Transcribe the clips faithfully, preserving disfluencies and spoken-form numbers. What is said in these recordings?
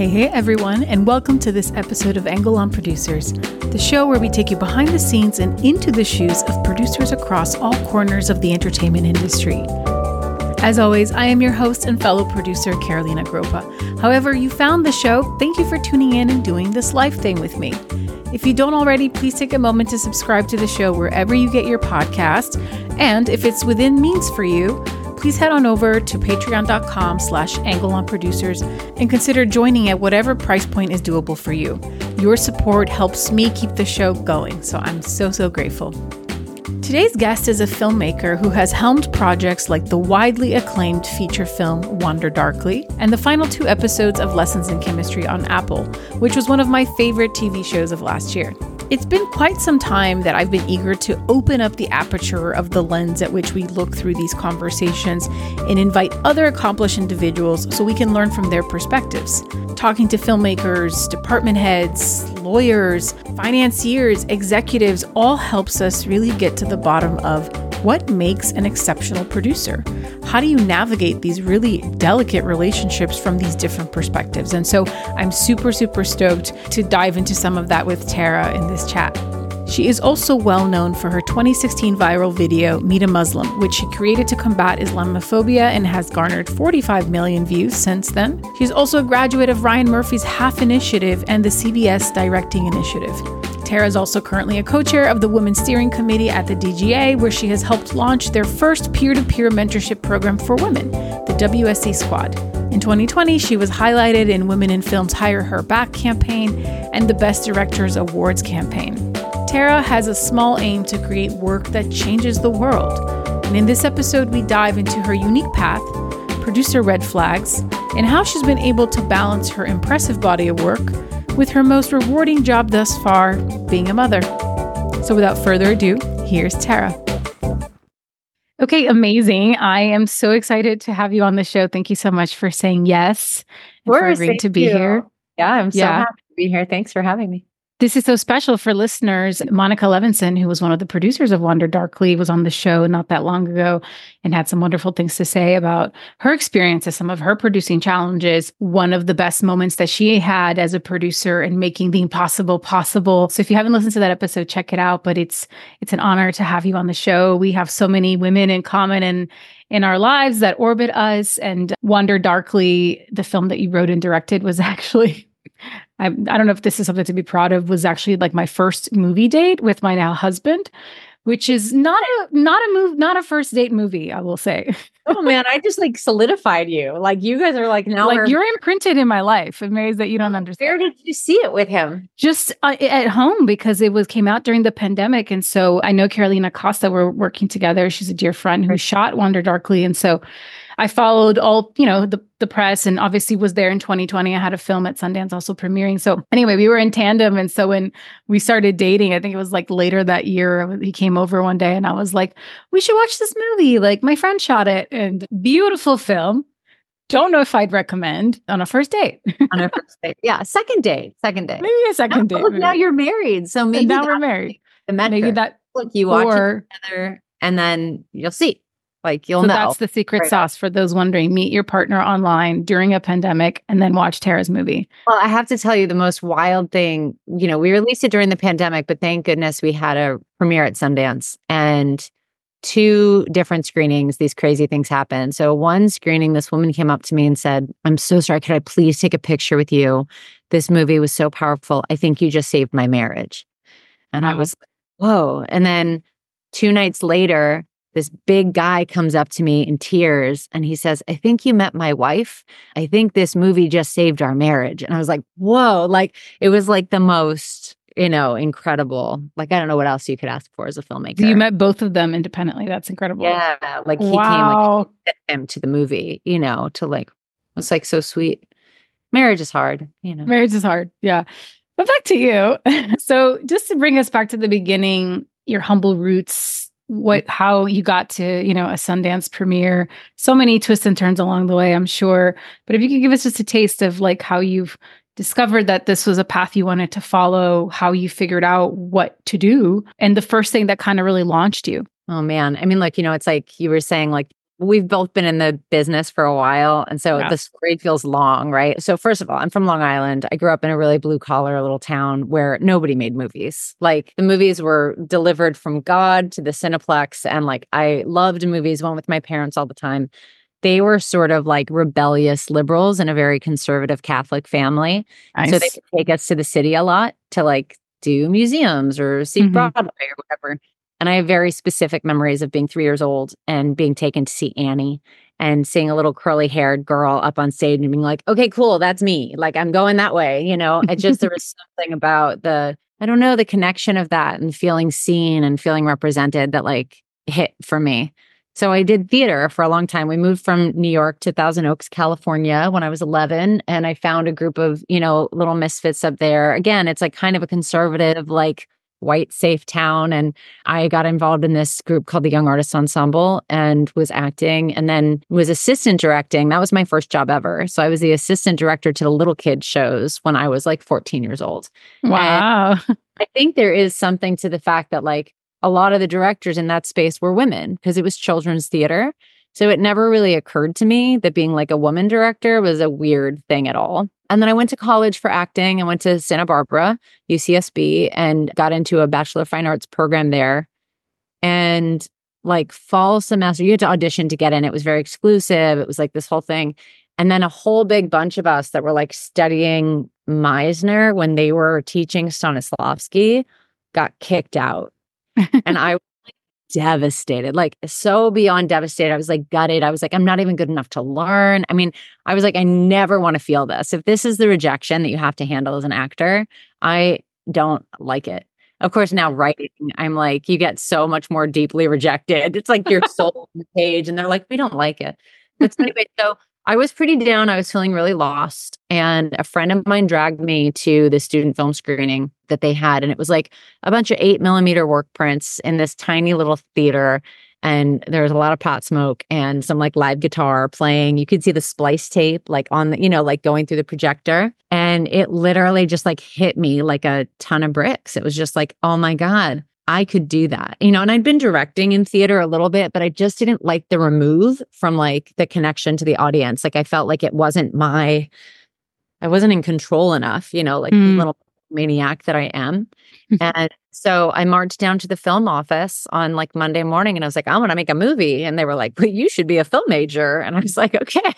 Hey, hey, everyone, and welcome to this episode of Angle on Producers, the show where we take you behind the scenes and into the shoes of producers across all corners of the entertainment industry. As always, I am your host and fellow producer, Carolina Gropa. However you found the show, thank you for tuning in and doing this live thing with me. If you don't already, please take a moment to subscribe to the show wherever you get your podcast. And if it's within means for you, please head on over to patreon.com slash angleonproducers and consider joining at whatever price point is doable for you. Your support helps me keep the show going, so I'm so, so grateful. Today's guest is a filmmaker who has helmed projects like the widely acclaimed feature film Wander Darkly and the final two episodes of Lessons in Chemistry on Apple, which was one of my favorite T V shows of last year. It's been quite some time that I've been eager to open up the aperture of the lens at which we look through these conversations and invite other accomplished individuals so we can learn from their perspectives. Talking to filmmakers, department heads, lawyers, financiers, executives all helps us really get to the bottom of what makes an exceptional producer. How do you navigate these really delicate relationships from these different perspectives? And so I'm super, super stoked to dive into some of that with Tara in this chat. She is also well known for her twenty sixteen viral video, Meet a Muslim, which she created to combat Islamophobia and has garnered forty-five million views since then. She's also a graduate of Ryan Murphy's HALF Initiative and the C B S Directing Initiative. Tara is also currently a co-chair of the Women's Steering Committee at the D G A, where she has helped launch their first peer-to-peer mentorship program for women, the W S C Squad. In twenty twenty, she was highlighted in Women in Film's Hire Her Back campaign and the Best Directors Awards campaign. Tara has a small aim to create work that changes the world. And in this episode, we dive into her unique path, producer red flags, and how she's been able to balance her impressive body of work with her most rewarding job thus far, being a mother. So without further ado, here's Tara. Okay, amazing. I am so excited to have you on the show. Thank you so much for saying yes and for agreeing to be you. here. Yeah, I'm so Yeah. happy to be here. Thanks for having me. This is so special for listeners. Monica Levinson, who was one of the producers of Wander Darkly, was on the show not that long ago and had some wonderful things to say about her experiences, some of her producing challenges, one of the best moments that she had as a producer and making the impossible possible. So if you haven't listened to that episode, check it out. But it's it's an honor to have you on the show. We have so many women in common and in our lives that orbit us. And Wander Darkly, the film that you wrote and directed, was actually... I, I don't know if this is something to be proud of, was actually like my first movie date with my now husband, which is not a not a move, not a first date movie, I will say. Oh man, I just like solidified you. Like you guys are like now like we're- you're imprinted in my life in ways that you don't understand. Where did you see it with him? Just uh, at home, because it was came out during the pandemic. And so I know Carolina Costa, we're working together. She's a dear friend who shot Wander Darkly. And so I followed all, you know, the, the press and obviously was there in twenty twenty. I had a film at Sundance also premiering. So anyway, we were in tandem. And so when we started dating, I think it was like later that year, he came over one day and I was like, we should watch this movie. Like my friend shot it and beautiful film. Don't know if I'd recommend on a first date. On a first date. Yeah. Second date. Second date. Maybe a second now, date. Look, now you're married. So maybe and now we're that's married. The metric. Maybe that. Look, you watch or, it together and then you'll see. Like you'll so know. That's the secret right sauce for those wondering. Meet your partner online during a pandemic and then watch Tara's movie. Well, I have to tell you the most wild thing, you know, we released it during the pandemic, but thank goodness we had a premiere at Sundance and two different screenings. These crazy things happened. So one screening, this woman came up to me and said, I'm so sorry. Could I please take a picture with you? This movie was so powerful. I think you just saved my marriage. And I was, whoa. And then two nights later, this big guy comes up to me in tears and he says, I think you met my wife. I think this movie just saved our marriage. And I was like, whoa, like it was like the most, you know, incredible. Like, I don't know what else you could ask for as a filmmaker. You met both of them independently. That's incredible. Yeah. Like he wow. came like him to the movie, you know, to like, it's like so sweet. Marriage is hard, you know. Marriage is hard. Yeah. But back to you. So just to bring us back to the beginning, your humble roots, what, how you got to, you know, a Sundance premiere, so many twists and turns along the way, I'm sure. But if you could give us just a taste of like how you've discovered that this was a path you wanted to follow, how you figured out what to do, and the first thing that kind of really launched you. Oh man. I mean, like, you know, it's like you were saying, like we've both been in the business for a while. And so Yeah. the story feels long, right? So first of all, I'm from Long Island. I grew up in a really blue collar little town where nobody made movies. Like the movies were delivered from God to the Cineplex. And like I loved movies, went with my parents all the time. They were sort of like rebellious liberals in a very conservative Catholic family. Nice. So they could take us to the city a lot to like do museums or see Mhm. Broadway or whatever. And I have very specific memories of being three years old and being taken to see Annie and seeing a little curly haired girl up on stage and being like, okay, cool, that's me. Like I'm going that way. You know, it just, there was something about the, I don't know, the connection of that and feeling seen and feeling represented that like hit for me. So I did theater for a long time. We moved from New York to Thousand Oaks, California when I was eleven. And I found a group of, you know, little misfits up there. Again, it's like kind of a conservative, like white, safe town. And I got involved in this group called the Young Artists Ensemble and was acting and then was assistant directing. That was my first job ever. So I was the assistant director to the little kid shows when I was like fourteen years old. Wow. And I think there is something to the fact that like a lot of the directors in that space were women because it was children's theater. So it never really occurred to me that being like a woman director was a weird thing at all. And then I went to college for acting. I went to Santa Barbara, U C S B, and got into a Bachelor of Fine Arts program there. And like fall semester, you had to audition to get in. It was very exclusive. It was like this whole thing. And then a whole big bunch of us that were like studying Meisner when they were teaching Stanislavski got kicked out. And I was like devastated, like so beyond devastated. I was like gutted. I was like, I'm not even good enough to learn. I mean, I was like, I never want to feel this. If this is the rejection that you have to handle as an actor, I don't like it. Of course, now writing, I'm like, you get so much more deeply rejected. It's like your soul on the page and they're like, we don't like it. But anyway, so I was pretty down. I was feeling really lost. And a friend of mine dragged me to the student film screening that they had. And it was like a bunch of eight millimeter work prints in this tiny little theater. And there was a lot of pot smoke and some like live guitar playing. You could see the splice tape like on the, you know, like going through the projector. And it literally just like hit me like a ton of bricks. It was just like, oh my God, I could do that, you know, and I'd been directing in theater a little bit, but I just didn't like the remove from like the connection to the audience. Like I felt like it wasn't my, I wasn't in control enough, you know, like Mm. the little maniac that I am. And so I marched down to the film office on like Monday morning and I was like, I want to make a movie. And they were like, well, you should be a film major. And I was like, okay.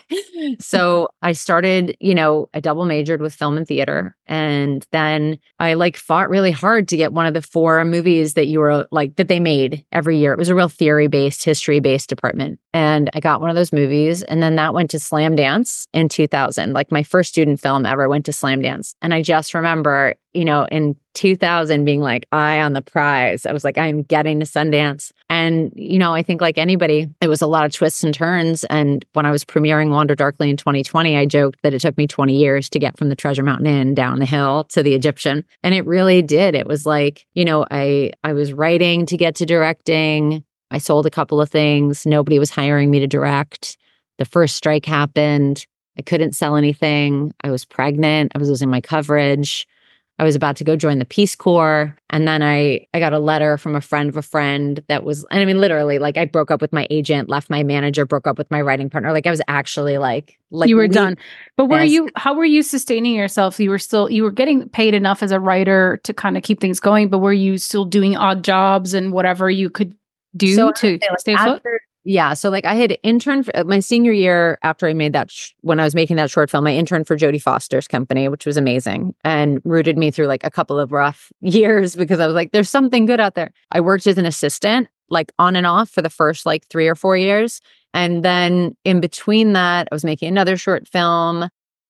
So I started, you know, I double majored with film and theater. And then I like fought really hard to get one of the four movies that you were like, that they made every year. It was a real theory based, history based department. And I got one of those movies. And then that went to Slamdance in two thousand. Like my first student film ever went to Slamdance. And I just remember, you know, in two thousand being like eye on the prize. I was like, I'm getting to Sundance. And, you know, I think like anybody, it was a lot of twists and turns. And when I was premiering Wander Darkly in twenty twenty, I joked that it took me twenty years to get from the Treasure Mountain Inn down the hill to the Egyptian. And it really did. It was like, you know, I I was writing to get to directing. I sold a couple of things. Nobody was hiring me to direct. The first strike happened. I couldn't sell anything. I was pregnant. I was losing my coverage. I was about to go join the Peace Corps. And then I, I got a letter from a friend of a friend that was, and I mean, literally, like I broke up with my agent, left my manager, broke up with my writing partner. Like I was actually like, like you were leave done. But were this. you, how were you sustaining yourself? You were still, you were getting paid enough as a writer to kind of keep things going, but were you still doing odd jobs and whatever you could do So I to would say, like, stay afloat? after- Yeah. So like I had interned for, my senior year after I made that, sh- when I was making that short film, I interned for Jodie Foster's company, which was amazing and rooted me through like a couple of rough years because I was like, there's something good out there. I worked as an assistant, like on and off for the first like three or four years. And then in between that, I was making another short film.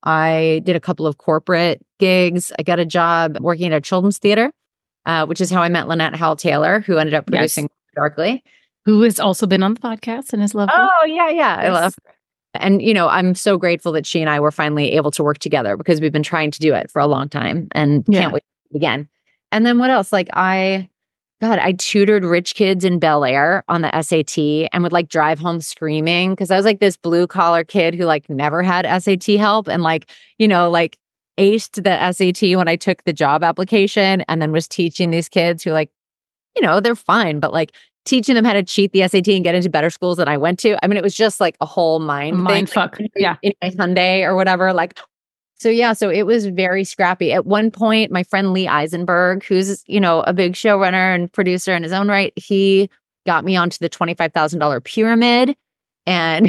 I did a couple of corporate gigs. I got a job working at a children's theater, uh, which is how I met Lynette Howell Taylor, who ended up producing Yes. Darkly. Who has also been on the podcast and is lovely. Oh, yeah, yeah. I Yes. love her. And, you know, I'm so grateful that she and I were finally able to work together because we've been trying to do it for a long time and Yeah. can't wait again. And then what else? Like I, God, I tutored rich kids in Bel Air on the S A T and would like drive home screaming because I was like this blue collar kid who like never had S A T help and like, you know, like aced the S A T when I took the job application and then was teaching these kids who like, you know, they're fine, but like teaching them how to cheat the S A T and get into better schools than I went to. I mean, it was just like a whole mind Mind thing, fuck. like, Yeah. in my Hyundai or whatever. Like, so yeah, so it was very scrappy. At one point, my friend Lee Eisenberg, who's, you know, a big showrunner and producer in his own right, he got me onto the twenty-five thousand dollars pyramid. And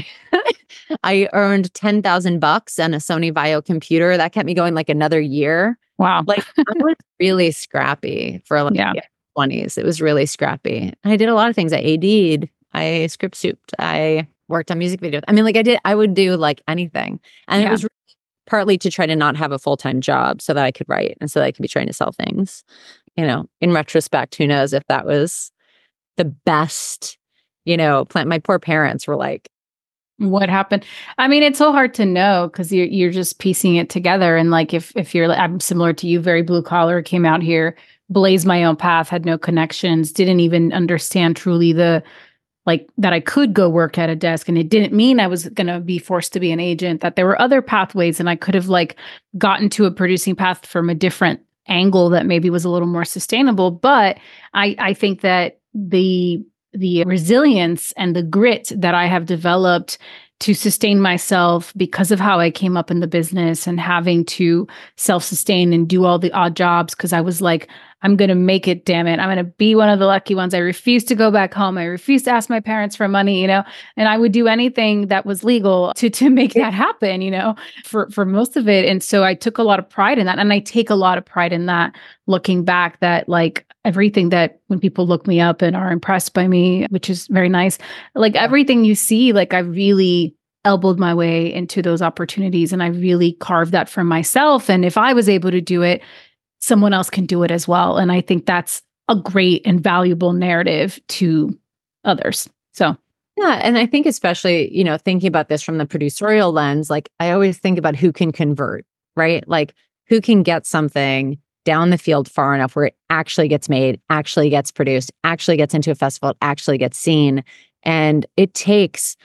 I earned ten thousand bucks on a Sony Vaio computer. That kept me going like another year. Wow. Like I was really scrappy for like yeah. twenties. It was really scrappy. I did a lot of things. I A D'd, I script souped, I worked on music videos. I mean, like I did, I would do like anything. And Yeah. it was really partly to try to not have a full-time job so that I could write and so that I could be trying to sell things. You know, in retrospect, who knows if that was the best, you know, plan. My poor parents were like, what happened? I mean, it's so hard to know because you're you're just piecing it together. And like, if if you're, I'm similar to you, very blue collar, came out here, blazed my own path, had no connections, didn't even understand truly the, like that I could go work at a desk. And it didn't mean I was going to be forced to be an agent, that there were other pathways and I could have like gotten to a producing path from a different angle that maybe was a little more sustainable. But I I think that the the resilience and the grit that I have developed to sustain myself because of how I came up in the business and having to self-sustain and do all the odd jobs because I was like, I'm going to make it, damn it. I'm going to be one of the lucky ones. I refuse to go back home. I refuse to ask my parents for money, you know, and I would do anything that was legal to to make that happen, you know, for, for most of it. And so I took a lot of pride in that. And I take a lot of pride in that looking back, that like everything that when people look me up and are impressed by me, which is very nice, like everything you see, like I really elbowed my way into those opportunities and I really carved that for myself. And if I was able to do it, someone else can do it as well. And I think that's a great and valuable narrative to others. So, yeah. And I think especially, you know, thinking about this from the producerial lens, like I always think about who can convert, right? Like who can get something down the field far enough where it actually gets made, actually gets produced, actually gets into a festival, actually gets seen. And it takes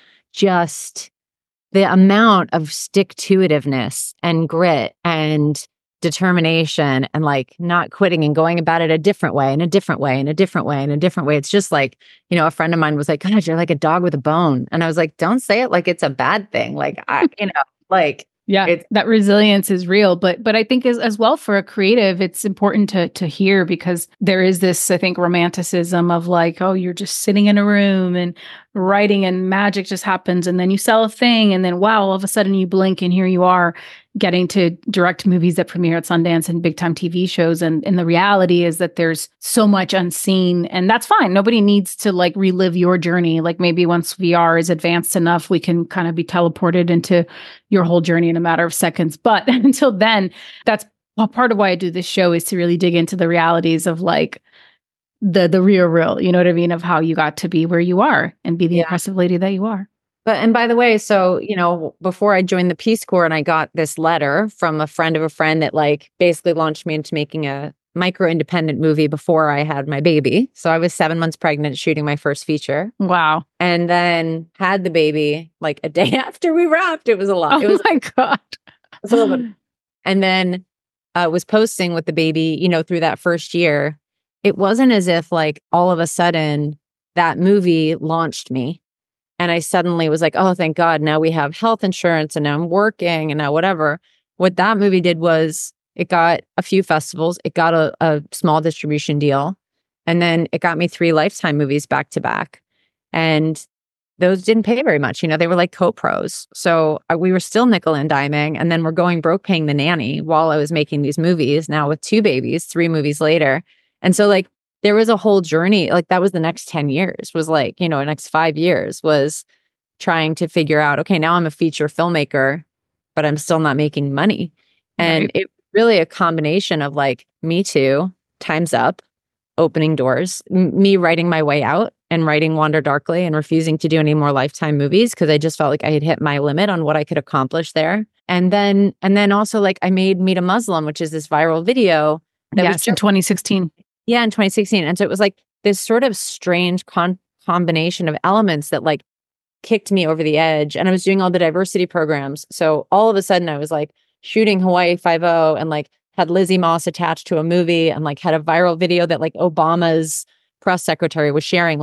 just the amount of stick-to-itiveness and grit and determination and like not quitting and going about it a different way and a different way and a different way and a different way. It's just like, you know, a friend of mine was like, God, you're like a dog with a bone. And I was like, don't say it like it's a bad thing. Like, I, you know, like, yeah, it's, that resilience is real. But but I think as, as well for a creative, it's important to to hear because there is this, I think, romanticism of like, oh, you're just sitting in a room and writing and magic just happens. And then you sell a thing. And then, wow, all of a sudden you blink and here you are getting to direct movies that premiere at Sundance and big time T V shows. And, and the reality is that there's so much unseen and that's fine. Nobody needs to like relive your journey. Like maybe once V R is advanced enough, we can kind of be teleported into your whole journey in a matter of seconds. But until then, that's well, part of why I do this show is to really dig into the realities of like the, the real real, you know what I mean? Of how you got to be where you are and be the yeah. impressive lady that you are. But, and by the way, so, you know, before I joined the Peace Corps and I got this letter from a friend of a friend that like basically launched me into making a micro independent movie before I had my baby. So I was seven months pregnant shooting my first feature. Wow. And then had the baby like a day after we wrapped. It was a lot. Oh it was my God. It was a little bit. And then uh, was posting with the baby, you know, through that first year. It wasn't as if like all of a sudden that movie launched me. And I suddenly was like, oh, thank God, now we have health insurance and now I'm working and now whatever. What that movie did was it got a few festivals. It got a, a small distribution deal. And then it got me three Lifetime movies back to back. And those didn't pay very much. You know, they were like co-pros. So uh, we were still nickel and diming. And then we're going broke paying the nanny while I was making these movies now with two babies, three movies later. And so like, there was a whole journey, like that was the next ten years, was like, you know, next five years was trying to figure out, okay, now I'm a feature filmmaker, but I'm still not making money. And Right. it really a combination of like Me Too, Time's Up, opening doors, m- me writing my way out and writing Wander Darkly and refusing to do any more Lifetime movies because I just felt like I had hit my limit on what I could accomplish there. And then, and then also like I made Meet a Muslim, which is this viral video. That yes, was in twenty sixteen. Yeah, in twenty sixteen. And so it was like this sort of strange con- combination of elements that like kicked me over the edge. And I was doing all the diversity programs. So all of a sudden I was like shooting Hawaii Five-O and like had Lizzie Moss attached to a movie and like had a viral video that like Obama's press secretary was sharing. Like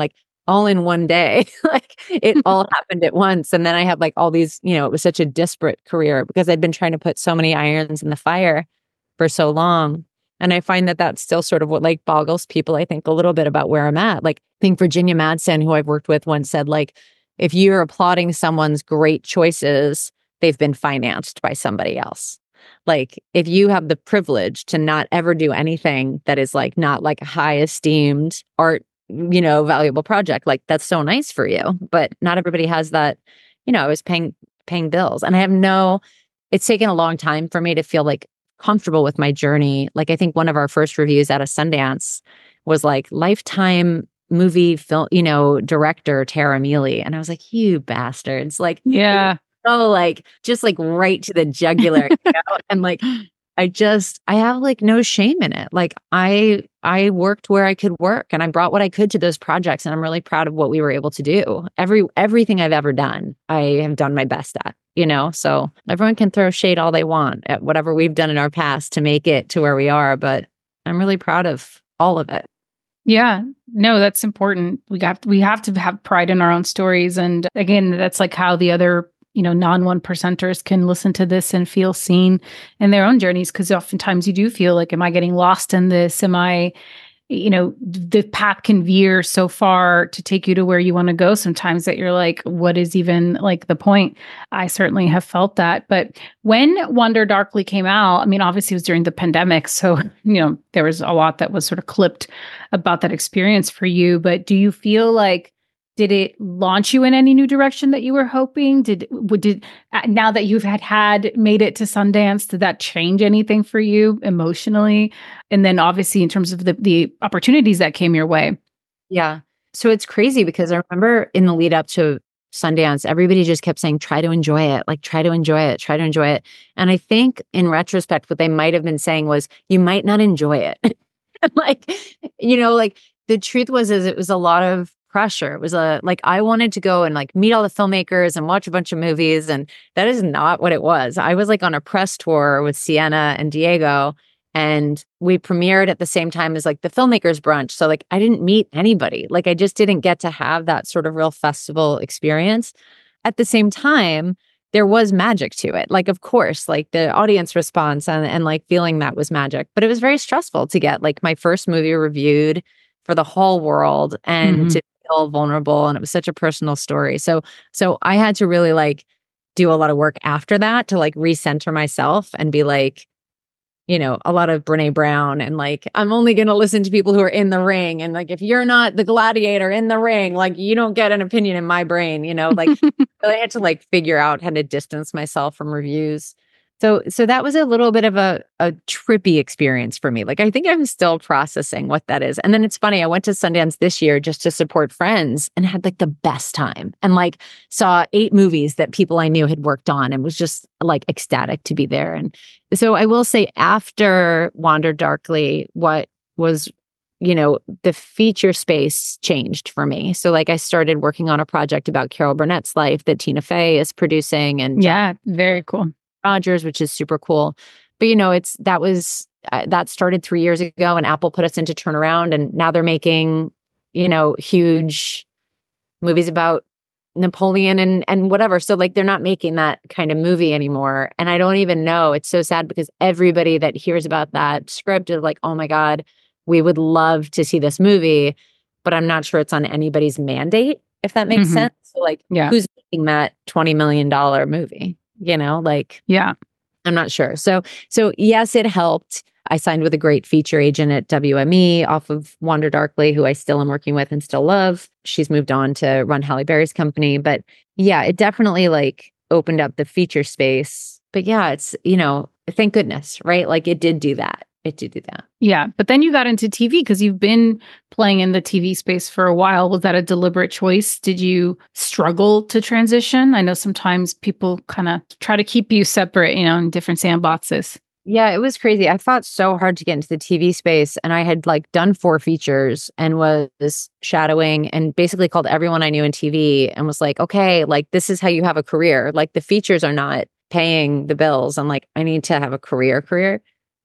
all in one day. Like it all happened at once. And then I had like all these, you know, it was such a disparate career because I'd been trying to put so many irons in the fire for so long. And I find that that's still sort of what like boggles people, I think, a little bit about where I'm at. Like I think Virginia Madsen, who I've worked with, once said, like, if you're applauding someone's great choices, they've been financed by somebody else. Like if you have the privilege to not ever do anything that is like not like a high esteemed art, you know, valuable project, like that's so nice for you. But not everybody has that. You know, I was paying paying bills, and I have no, it's taken a long time for me to feel like comfortable with my journey. Like I think one of our first reviews out of Sundance was like lifetime movie film, you know, director Tara Mealy. And I was like, you bastards. Like, yeah. So like, just like right to the jugular, you know? And like, I just, I have like no shame in it. Like I, I worked where I could work and I brought what I could to those projects. And I'm really proud of what we were able to do. Every, everything I've ever done, I have done my best at, you know? So everyone can throw shade all they want at whatever we've done in our past to make it to where we are. But I'm really proud of all of it. Yeah, no, that's important. We got, we have to have pride in our own stories. And again, that's like how the other, you know, non one percenters can listen to this and feel seen in their own journeys. Cause oftentimes you do feel like, am I getting lost in this? Am I, you know, the path can veer so far to take you to where you want to go sometimes that you're like, what is even like the point? I certainly have felt that. But when Wander Darkly came out, I mean, obviously it was during the pandemic. So, you know, there was a lot that was sort of clipped about that experience for you. But do you feel like, did it launch you in any new direction that you were hoping? Did, did now that you've had had made it to Sundance, did that change anything for you emotionally? And then obviously in terms of the, the opportunities that came your way. Yeah. So it's crazy because I remember in the lead up to Sundance, everybody just kept saying, try to enjoy it, like try to enjoy it, try to enjoy it. And I think in retrospect, what they might have been saying was, you might not enjoy it. Like, you know, like the truth was, is it was a lot of pressure. It was a, like, I wanted to go and like meet all the filmmakers and watch a bunch of movies. And that is not what it was. I was like on a press tour with Sienna and Diego, and we premiered at the same time as like the filmmakers brunch. So like, I didn't meet anybody. Like, I just didn't get to have that sort of real festival experience. At the same time, there was magic to it. Like, of course, like the audience response and, and like feeling that was magic, but it was very stressful to get like my first movie reviewed for the whole world and mm-hmm. to feel vulnerable. And it was such a personal story. So, so I had to really like do a lot of work after that to like recenter myself and be like, you know, a lot of Brene Brown and like, I'm only going to listen to people who are in the ring. And like, if you're not the gladiator in the ring, like you don't get an opinion in my brain, you know, like I had to like figure out how to distance myself from reviews. So, so that was a little bit of a, a trippy experience for me. Like, I think I'm still processing what that is. And then it's funny, I went to Sundance this year just to support friends and had like the best time and like saw eight movies that people I knew had worked on and was just like ecstatic to be there. And so I will say after Wander Darkly, what was, you know, the feature space changed for me. So like I started working on a project about Carol Burnett's life that Tina Fey is producing. And yeah, very cool. Rogers, which is super cool. But, you know, it's, that was, uh, that started three years ago and Apple put us into Turnaround, and now they're making, you know, huge movies about Napoleon and, and whatever. So like, they're not making that kind of movie anymore. And I don't even know, it's so sad because everybody that hears about that script is like, oh my God, we would love to see this movie, but I'm not sure it's on anybody's mandate, if that makes mm-hmm. sense. So like, yeah. who's making that twenty million dollars movie? You know, like, yeah, I'm not sure. So, so yes, it helped. I signed with a great feature agent at W M E off of Wander Darkly, who I still am working with and still love. She's moved on to run Halle Berry's company. But yeah, it definitely like opened up the feature space. But yeah, it's, you know, thank goodness, right? Like it did do that. It did do that. Yeah. But then you got into T V because you've been playing in the T V space for a while. Was that a deliberate choice? Did you struggle to transition? I know sometimes people kind of try to keep you separate, you know, in different sandboxes. Yeah, it was crazy. I fought so hard to get into the T V space, and I had like done four features and was shadowing and basically called everyone I knew in T V and was like, okay, like this is how you have a career. Like the features are not paying the bills. I'm like, I need to have a career career.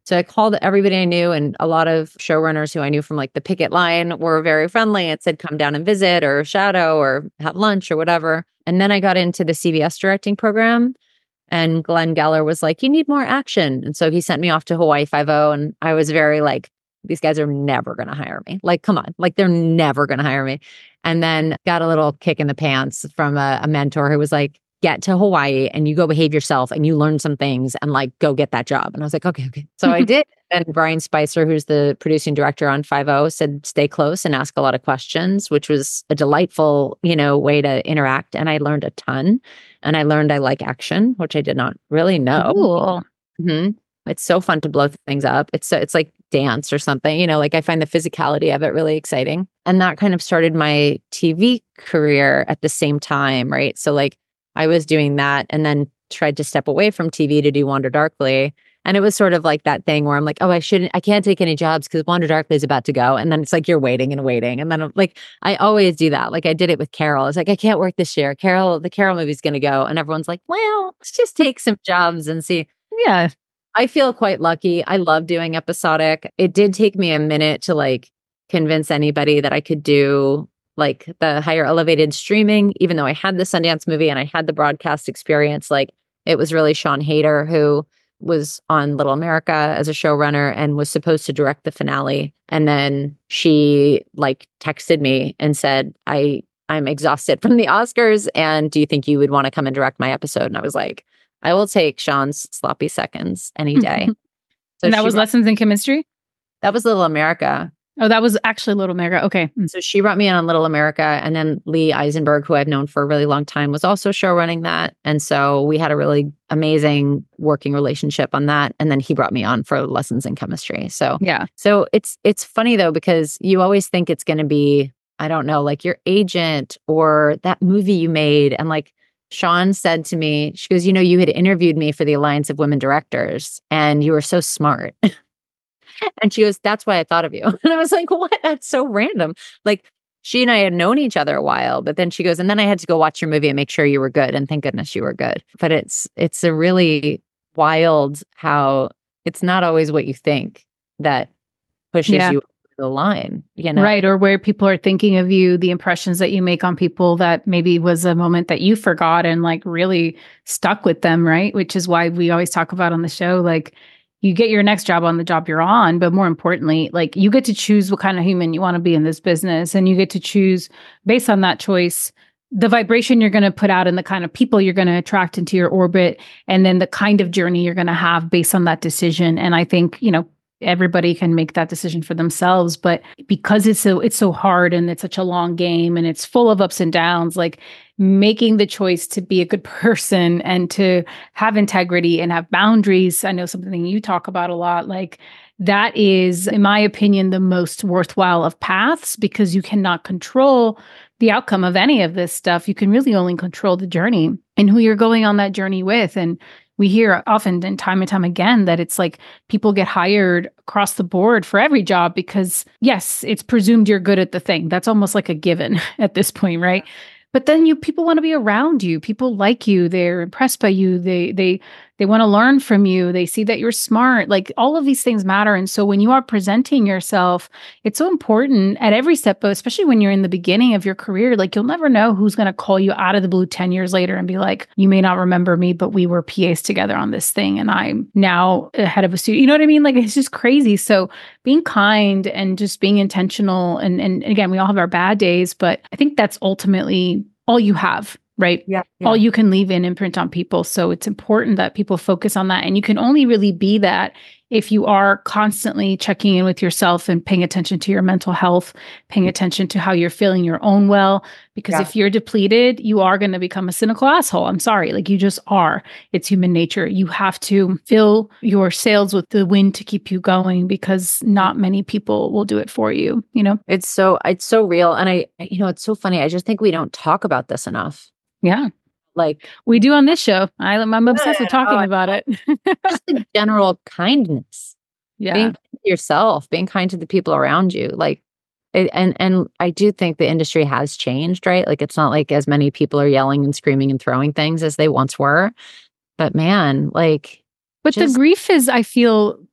So I called everybody I knew, and a lot of showrunners who I knew from like the picket line were very friendly and said, come down and visit or shadow or have lunch or whatever. And then I got into the C B S directing program, and Glenn Geller was like, you need more action. And so he sent me off to Hawaii Five-O, and I was very like, these guys are never going to hire me. Like, come on, like they're never going to hire me. And then got a little kick in the pants from a, a mentor who was like, get to Hawaii and you go behave yourself and you learn some things and like go get that job. And I was like, okay, okay. So I did. And Brian Spicer, who's the producing director on Five-O, said, stay close and ask a lot of questions, which was a delightful, you know, way to interact. And I learned a ton. And I learned I like action, which I did not really know. Cool. Mm-hmm. It's so fun to blow things up. It's so, it's like dance or something, you know, like I find the physicality of it really exciting. And that kind of started my T V career at the same time, right? So like I was doing that and then tried to step away from T V to do Wander Darkly. And it was sort of like that thing where I'm like, oh, I shouldn't, I can't take any jobs because Wander Darkly is about to go. And then it's like, you're waiting and waiting. And then I'm like, I always do that. Like I did it with Carol. It's like, I can't work this year. Carol, the Carol movie's going to go. And everyone's like, well, let's just take some jobs and see. Yeah. I feel quite lucky. I love doing episodic. It did take me a minute to like convince anybody that I could do like the higher elevated streaming, even though I had the Sundance movie and I had the broadcast experience. Like it was really Sean Hayter who was on Little America as a showrunner and was supposed to direct the finale. And then she like texted me and said, I, I'm exhausted from the Oscars. And do you think you would want to come and direct my episode? And I was like, I will take Sean's sloppy seconds any day. So and that was brought, Lessons in Chemistry? That was Little America. Oh, that was actually Little America. Okay. So she brought me in on Little America. And then Lee Eisenberg, who I've known for a really long time, was also show running that. And so we had a really amazing working relationship on that. And then he brought me on for Lessons in Chemistry. So yeah. So it's it's funny though, because you always think it's going to be, I don't know, like your agent or that movie you made. And like Sean said to me, she goes, you know, you had interviewed me for the Alliance of Women Directors and you were so smart. And she goes, that's why I thought of you. And I was like, what? That's so random. Like she and I had known each other a while, but then she goes, and then I had to go watch your movie and make sure you were good. And thank goodness you were good. But it's, it's a really wild how it's not always what you think that pushes yeah. you over the line, you know? Right. Or where people are thinking of you, the impressions that you make on people that maybe was a moment that you forgot and like really stuck with them. Right. Which is why we always talk about on the show, like, you get your next job on the job you're on, but more importantly, like you get to choose what kind of human you want to be in this business. And you get to choose based on that choice, the vibration you're going to put out and the kind of people you're going to attract into your orbit. And then the kind of journey you're going to have based on that decision. And I think, you know, everybody can make that decision for themselves, but because it's so, it's so hard and it's such a long game and it's full of ups and downs, like making the choice to be a good person and to have integrity and have boundaries. I know something you talk about a lot, like that is, in my opinion, the most worthwhile of paths because you cannot control the outcome of any of this stuff. You can really only control the journey and who you're going on that journey with. And we hear often and time and time again that it's like people get hired across the board for every job because, yes, it's presumed you're good at the thing. That's almost like a given at this point, right? But then you people want to be around you. People like you. They're impressed by you. They they they want to learn from you. They see that you're smart. Like all of these things matter. And so when you are presenting yourself, it's so important at every step, but especially when you're in the beginning of your career, like you'll never know who's going to call you out of the blue ten years later and be like, you may not remember me, but we were P As together on this thing. And I'm now head of a studio. You know what I mean? Like it's just crazy. So being kind and just being intentional. And, and again, we all have our bad days, but I think that's ultimately all you have, right? Yeah, yeah. All you can leave an imprint on people. So it's important that people focus on that. And you can only really be that if you are constantly checking in with yourself and paying attention to your mental health, paying attention to how you're feeling your own well. Because Yeah. if you're depleted, you are going to become a cynical asshole. I'm sorry. Like you just are. It's human nature. You have to fill your sails with the wind to keep you going because not many people will do it for you, you know? It's so, it's so real. And I, you know, it's so funny. I just think we don't talk about this enough. Yeah. Like We do on this show. I, I'm obsessed with talking oh, about it. just the general kindness, Yeah. being kind to yourself, being kind to the people around you. Like, it, and, and I do think the industry has changed, right? Like, it's not like as many people are yelling and screaming and throwing things as they once were, but man, like, But just- the grief is, I feel,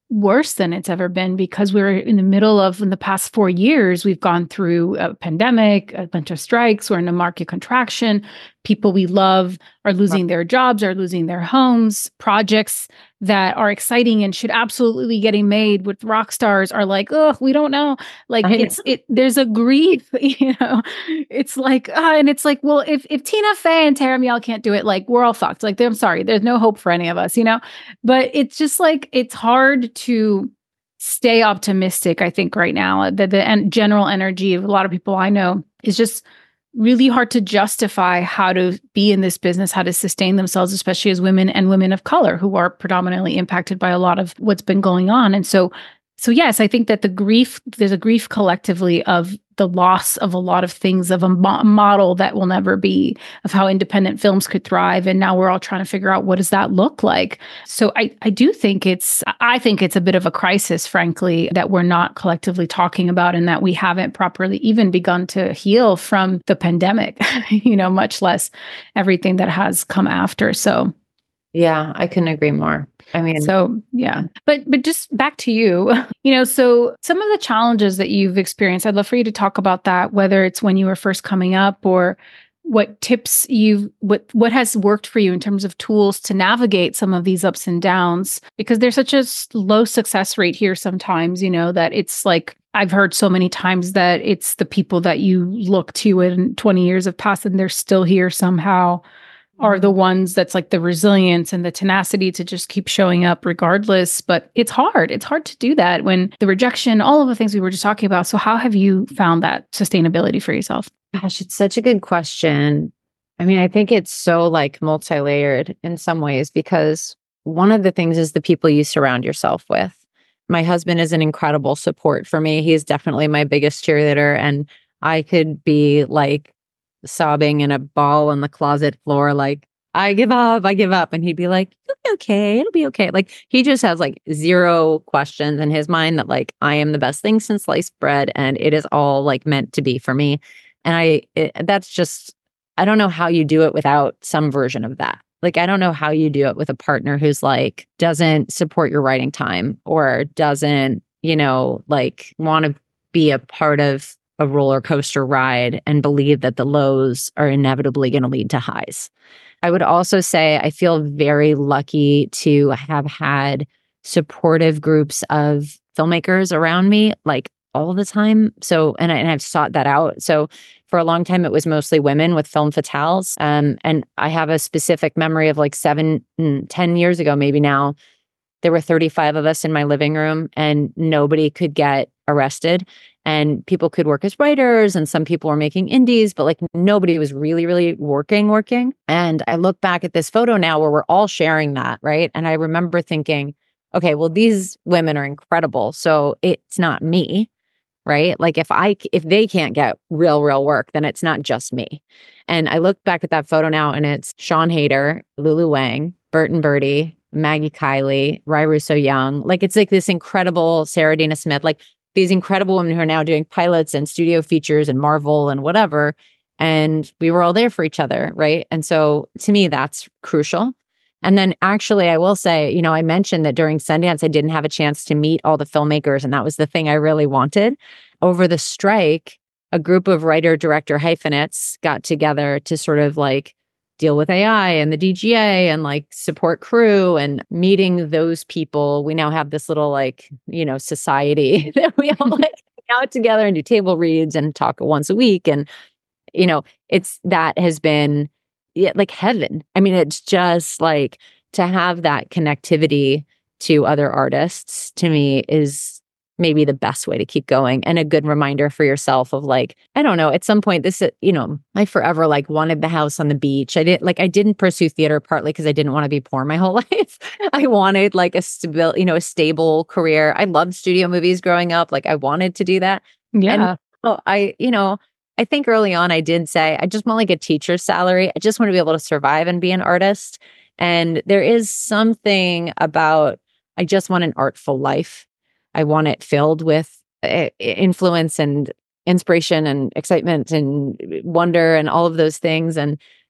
worse than it's ever been because we're in the middle of, in the past four years, we've gone through a pandemic, a bunch of strikes, we're in a market contraction. People we love are losing their jobs, are losing their homes. Projects that are exciting and should absolutely be getting made with rock stars are like, oh, we don't know. Like I it's, know. it, there's a grief, you know, it's like, uh, and it's like, well, if, if Tina Fey and Tara Miel can't do it, like we're all fucked. Like, I'm sorry, there's no hope for any of us, you know, but it's just like, it's hard to stay optimistic, I think, right now. The, the en- general energy of a lot of people I know is just really hard to justify how to be in this business, how to sustain themselves, especially as women and women of color who are predominantly impacted by a lot of what's been going on. And so, so yes, I think that the grief, there's a grief collectively of the loss of a lot of things, of a mo- model that will never be, of how independent films could thrive. And now we're all trying to figure out, what does that look like? So I, I do think it's, I think it's a bit of a crisis, frankly, that we're not collectively talking about, and that we haven't properly even begun to heal from the pandemic, you know, much less everything that has come after. So Yeah, I couldn't agree more. I mean, so yeah, but but just back to you, you know, so some of the challenges that you've experienced, I'd love for you to talk about that, whether it's when you were first coming up, or what tips you've, what what has worked for you in terms of tools to navigate some of these ups and downs, because there's such a s- low success rate here sometimes, you know, that it's like, I've heard so many times that it's the people that you look to and twenty years have passed and they're still here somehow, are the ones that's like the resilience and the tenacity to just keep showing up regardless. But it's hard. It's hard to do that when the rejection, all of the things we were just talking about. So how have you found that sustainability for yourself? gosh, it's such a good question. I mean, I think it's so like multi-layered in some ways, because one of the things is the people you surround yourself with. My husband is an incredible support for me. He's definitely my biggest cheerleader. And I could be like sobbing in a ball on the closet floor, like, I give up, I give up. And he'd be like, it'll be okay, it'll be okay. Like, he just has like zero questions in his mind that like I am the best thing since sliced bread and it is all like meant to be for me. And I, it, that's just, I don't know how you do it without some version of that. Like, I don't know how you do it with a partner who's like, doesn't support your writing time, or doesn't, you know, like want to be a part of a roller coaster ride and believe that the lows are inevitably going to lead to highs. I would also say I feel very lucky to have had supportive groups of filmmakers around me, like all the time. So, and, I, and I've sought that out. So for a long time, it was mostly women with Film Fatales. Um, and I have a specific memory of like seven, mm, ten years ago, maybe now, there were thirty-five of us in my living room and nobody could get arrested. And people could work as writers and some people were making indies, but like nobody was really, really working, working. And I look back at this photo now where we're all sharing that, right? And I remember thinking, okay, well, these women are incredible. So it's not me, right? Like if I, if they can't get real, real work, then it's not just me. And I look back at that photo now and it's Sean Hayter, Lulu Wang, Bert and Bertie, Maggie Kiley, Rai Russo Young. Like it's like this incredible Sarah Dana Smith, like these incredible women who are now doing pilots and studio features and Marvel and whatever. And we were all there for each other, right? And so to me, that's crucial. And then actually, I will say, you know, I mentioned that during Sundance, I didn't have a chance to meet all the filmmakers. And that was the thing I really wanted. Over the strike, a group of writer director hyphenates got together to sort of like deal with A I and the D G A and like support crew, and meeting those people. We now have this little like, you know, society that we all like hang out together and do table reads and talk once a week. And, you know, it's, that has been yeah, like heaven. I mean, it's just like to have that connectivity to other artists, to me, is maybe the best way to keep going, and a good reminder for yourself of like, I don't know, at some point this, you know, I forever like wanted the house on the beach. I didn't like, I didn't pursue theater partly because I didn't want to be poor my whole life. I wanted like a stable, you know, a stable career. I loved studio movies growing up. Like I wanted to do that. Yeah. And well, I, you know, I think early on I did say, I just want like a teacher's salary. I just want to be able to survive and be an artist. And there is something about, I just want an artful life. I want it filled with uh, influence and inspiration and excitement and wonder and all of those things. And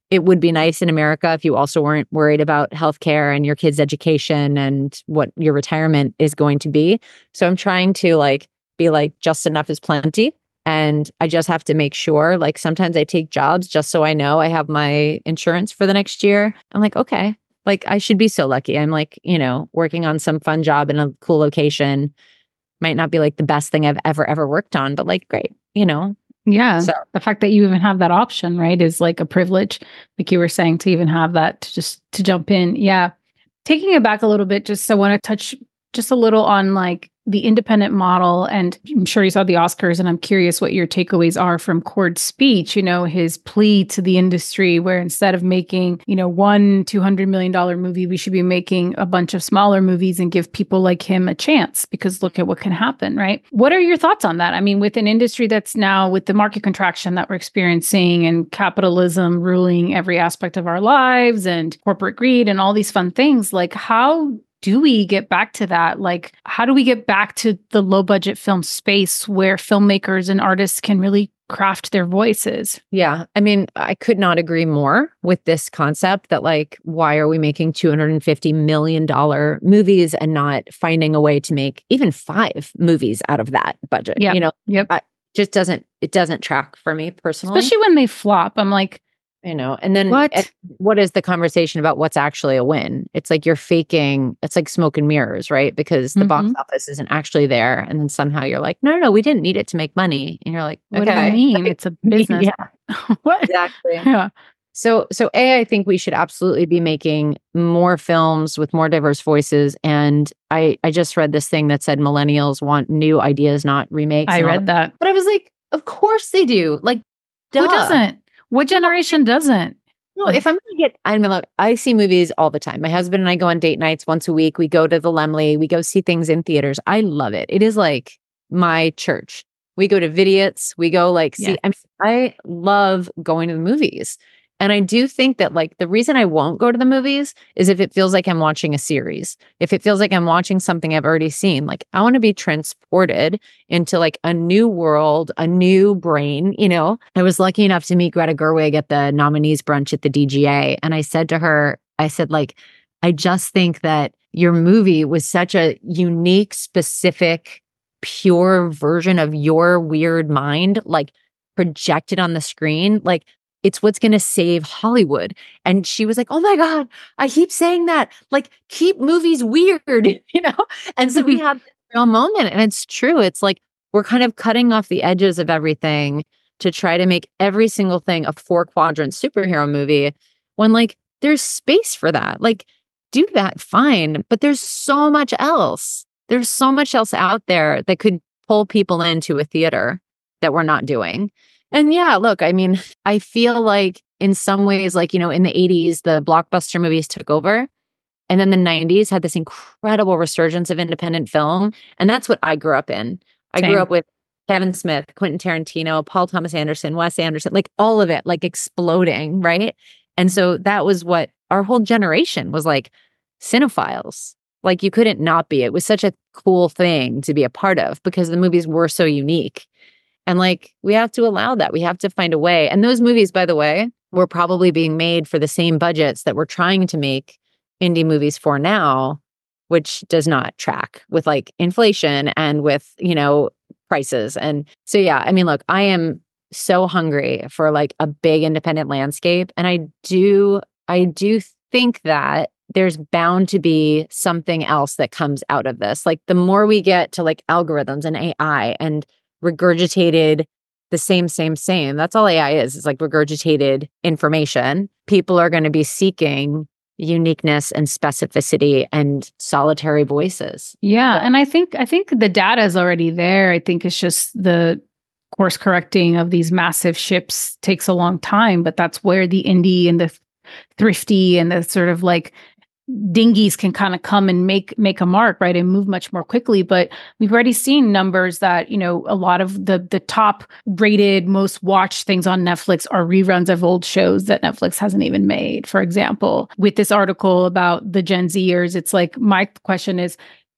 it would be nice in America if you also weren't worried about healthcare and your kids' education and what your retirement is going to be. So I'm trying to like be like, just enough is plenty. And I just have to make sure, like sometimes I take jobs just so I know I have my insurance for the next year. I'm like, okay, like I should be so lucky. I'm like, you know, working on some fun job in a cool location. Might not be like the best thing I've ever, ever worked on, but like, great, you know? Yeah. So the fact that you even have that option, right, is like a privilege, like you were saying, to even have that, to just to jump in. Yeah. Taking it back a little bit, just I want to touch just a little on like the independent model. And I'm sure you saw the Oscars, and I'm curious what your takeaways are from Cord's speech, you know, his plea to the industry, where instead of making, you know, one two hundred million dollars movie, we should be making a bunch of smaller movies and give people like him a chance, because look at what can happen, right? What are your thoughts on that? I mean, with an industry that's now, with the market contraction that we're experiencing and capitalism ruling every aspect of our lives and corporate greed and all these fun things, like how do we get back to that? Like, how do we get back to the low budget film space where filmmakers and artists can really craft their voices? Yeah. I mean, I could not agree more with this concept that like, why are we making two hundred fifty million dollars movies and not finding a way to make even five movies out of that budget? Yeah. You know, yep. I, just doesn't, it doesn't track for me personally. Especially when they flop. I'm like, you know, and then what? At, what is the conversation about what's actually a win? It's like you're faking, it's like smoke and mirrors, right? Because the mm-hmm. box office isn't actually there. And then somehow you're like, no, no, no, we didn't need it to make money. And you're like, okay. What do you mean? Like, it's a business. Yeah. What? Exactly. Yeah. So, so A, I think we should absolutely be making more films with more diverse voices. And I, I just read this thing that said millennials want new ideas, not remakes. I read that. But I was like, of course they do. Like, duh. Who doesn't? What generation doesn't? No, if I'm going to get, I mean, look, I see movies all the time. My husband and I go on date nights once a week. We go to the Lemley. We go see things in theaters. I love it. It is like my church. We go to Vidiots. We go like see, yeah. I mean, I love going to the movies. And I do think that like the reason I won't go to the movies is if it feels like I'm watching a series, if it feels like I'm watching something I've already seen. Like I want to be transported into like a new world, a new brain. You know, I was lucky enough to meet Greta Gerwig at the nominees brunch at the D G A. And I said to her, I said, like, I just think that your movie was such a unique, specific, pure version of your weird mind, like projected on the screen. Like, it's what's going to save Hollywood. And she was like, oh my God, I keep saying that. Like, keep movies weird, you know? And so we had this real moment. And it's true. It's like, we're kind of cutting off the edges of everything to try to make every single thing a four quadrant superhero movie when like there's space for that. Like, do that, fine. But there's so much else. There's so much else out there that could pull people into a theater that we're not doing. And yeah, look, I mean, I feel like in some ways, like, you know, in the eighties, the blockbuster movies took over. And then the nineties had this incredible resurgence of independent film. And that's what I grew up in. I Same. grew up with Kevin Smith, Quentin Tarantino, Paul Thomas Anderson, Wes Anderson, like all of it, like exploding, right? And so that was what our whole generation was like, cinephiles. Like you couldn't not be. It was such a cool thing to be a part of because the movies were so unique. And like, we have to allow that. We have to find a way. And those movies, by the way, were probably being made for the same budgets that we're trying to make indie movies for now, which does not track with like inflation and with, you know, prices. And so, yeah, I mean, look, I am so hungry for like a big independent landscape. And I do, I do think that there's bound to be something else that comes out of this. Like the more we get to like algorithms and A I and regurgitated the same, same, same. That's all A I is. It's like regurgitated information. People are going to be seeking uniqueness and specificity and solitary voices. Yeah. And I think, I think the data is already there. I think it's just the course correcting of these massive ships takes a long time, but that's where the indie and the thrifty and the sort of like dinghies can kind of come and make make a mark, right, and move much more quickly. But we've already seen numbers that, you know, a lot of the the top rated, most watched things on Netflix are reruns of old shows that Netflix hasn't even made. For example, with this article about the Gen Zers, it's like, my question is,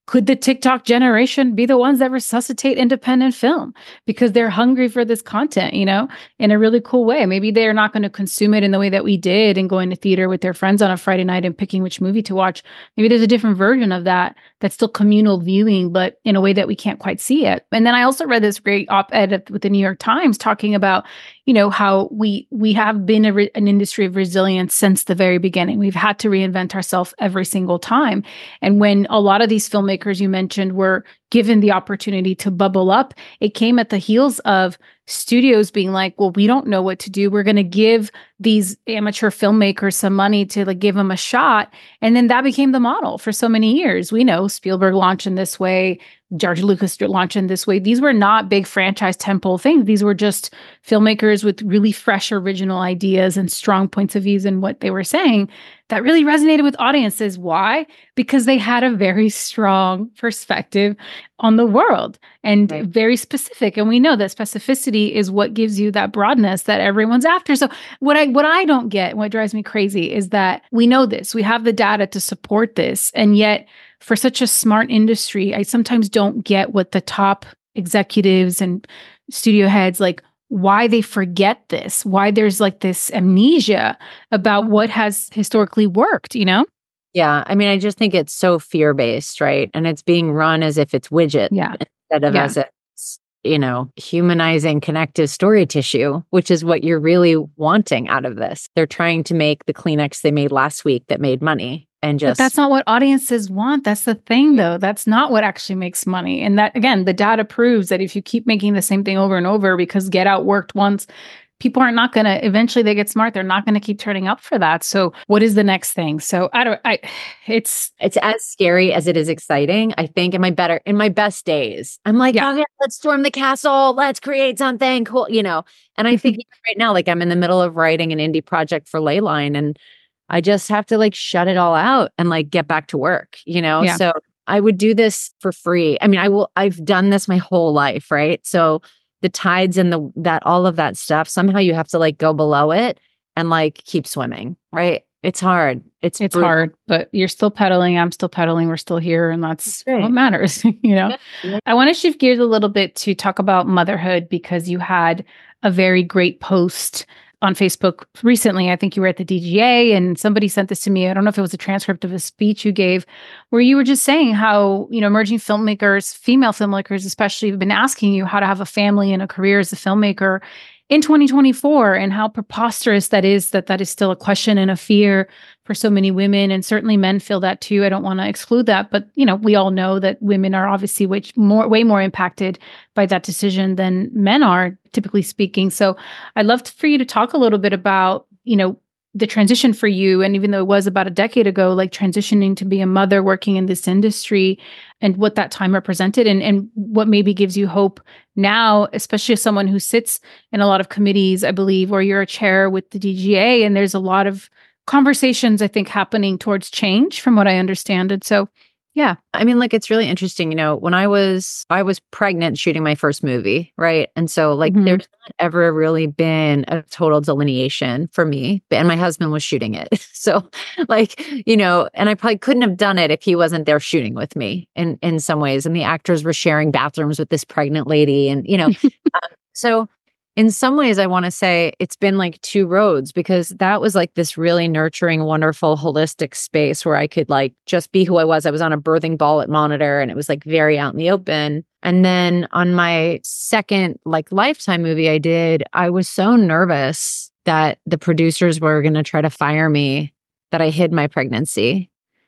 could the TikTok generation be the ones that resuscitate independent film because they're hungry for this content, you know, in a really cool way? Maybe they're not going to consume it in the way that we did and going to theater with their friends on a Friday night and picking which movie to watch. Maybe there's a different version of that that's still communal viewing, but in a way that we can't quite see it. And then I also read this great op-ed with the New York Times talking about, you know, how we we have been a re- an industry of resilience since the very beginning. We've had to reinvent ourselves every single time. And when a lot of these filmmakers you mentioned were given the opportunity to bubble up, it came at the heels of studios being like, well, we don't know what to do. We're going to give these amateur filmmakers some money to like give them a shot. And then that became the model for so many years. We know Spielberg launched in this way, George Lucas launched in this way. These were not big franchise tentpole things. These were just filmmakers with really fresh original ideas and strong points of views in what they were saying that really resonated with audiences. Why? Because they had a very strong perspective on the world and right. very specific. And we know that specificity is what gives you that broadness that everyone's after. So what I what I don't get, what drives me crazy is that we know this. We have the data to support this. And yet for such a smart industry, I sometimes don't get what the top executives and studio heads like why they forget this, why there's like this amnesia about what has historically worked, you know? Yeah. I mean, I just think it's so fear-based, right? And it's being run as if it's widget yeah. instead of yeah. as it's, you know, humanizing connective story tissue, which is what you're really wanting out of this. They're trying to make the Kleenex they made last week that made money. And just, but that's not what audiences want. That's the thing, though. That's not what actually makes money. And that, again, the data proves that if you keep making the same thing over and over because Get Out worked once, people are not going to, eventually they get smart. They're not going to keep turning up for that. So what is the next thing? So I don't, I, it's, it's as scary as it is exciting. I think in my better, in my best days, I'm like, yeah. oh yeah, let's storm the castle. Let's create something cool, you know? And I think right now, like I'm in the middle of writing an indie project for Leyline and I just have to like shut it all out and like get back to work, you know? Yeah. So I would do this for free. I mean, I will, I've done this my whole life, right? So the tides and the, that, all of that stuff, somehow you have to like go below it and like keep swimming, right? It's hard. It's It's brutal. hard, but you're still pedaling. I'm still pedaling. We're still here. And that's Right. what matters, you know? Yeah. I want to shift gears a little bit to talk about motherhood because you had a very great post on Facebook recently. I think you were at the D G A and somebody sent this to me. I don't know if it was a transcript of a speech you gave where you were just saying how, you know, emerging filmmakers, female filmmakers especially, have been asking you how to have a family and a career as a filmmaker in twenty twenty-four and how preposterous that is, that that is still a question and a fear for so many women. And certainly men feel that too. I don't want to exclude that, but you know, we all know that women are obviously way more, way more impacted by that decision than men are, typically speaking. So I'd love for you to talk a little bit about, you know, the transition for you. And even though it was about a decade ago, like transitioning to be a mother working in this industry and what that time represented and, and what maybe gives you hope now, especially as someone who sits in a lot of committees, I believe, or you're a chair with the D G A, and there's a lot of conversations, I think, happening towards change from what I understand. And so, yeah. I mean, like, it's really interesting. You know, when I was, I was pregnant shooting my first movie, right? And so like, mm-hmm. there's not ever really been a total delineation for me. And my husband was shooting it. So like, you know, and I probably couldn't have done it if he wasn't there shooting with me in, in some ways. And the actors were sharing bathrooms with this pregnant lady. And, you know, um, so in some ways, I want to say it's been like two roads because that was like this really nurturing, wonderful, holistic space where I could like just be who I was. I was on a birthing ball at Monitor and it was like very out in the open. And then on my second like Lifetime movie I did, I was so nervous that the producers were going to try to fire me that I hid my pregnancy.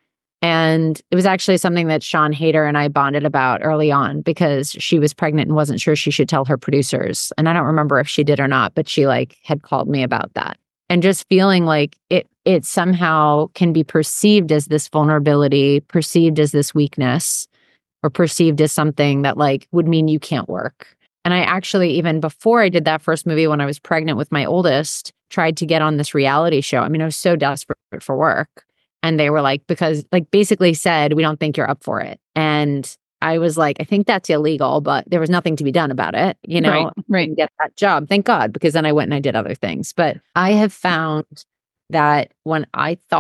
And it was actually something that Sian Heder and I bonded about early on because she was pregnant and wasn't sure she should tell her producers. And I don't remember if she did or not, but she like had called me about that. And just feeling like it it somehow can be perceived as this vulnerability, perceived as this weakness, or perceived as something that like would mean you can't work. And I actually, even before I did that first movie, when I was pregnant with my oldest, tried to get on this reality show. I mean, I was so desperate for work. And they were like, because like basically said, we don't think you're up for it. And I was like, I think that's illegal, but there was nothing to be done about it. You know, right, right. I get that job. Thank God, because then I went and I did other things. But I have found that when I thought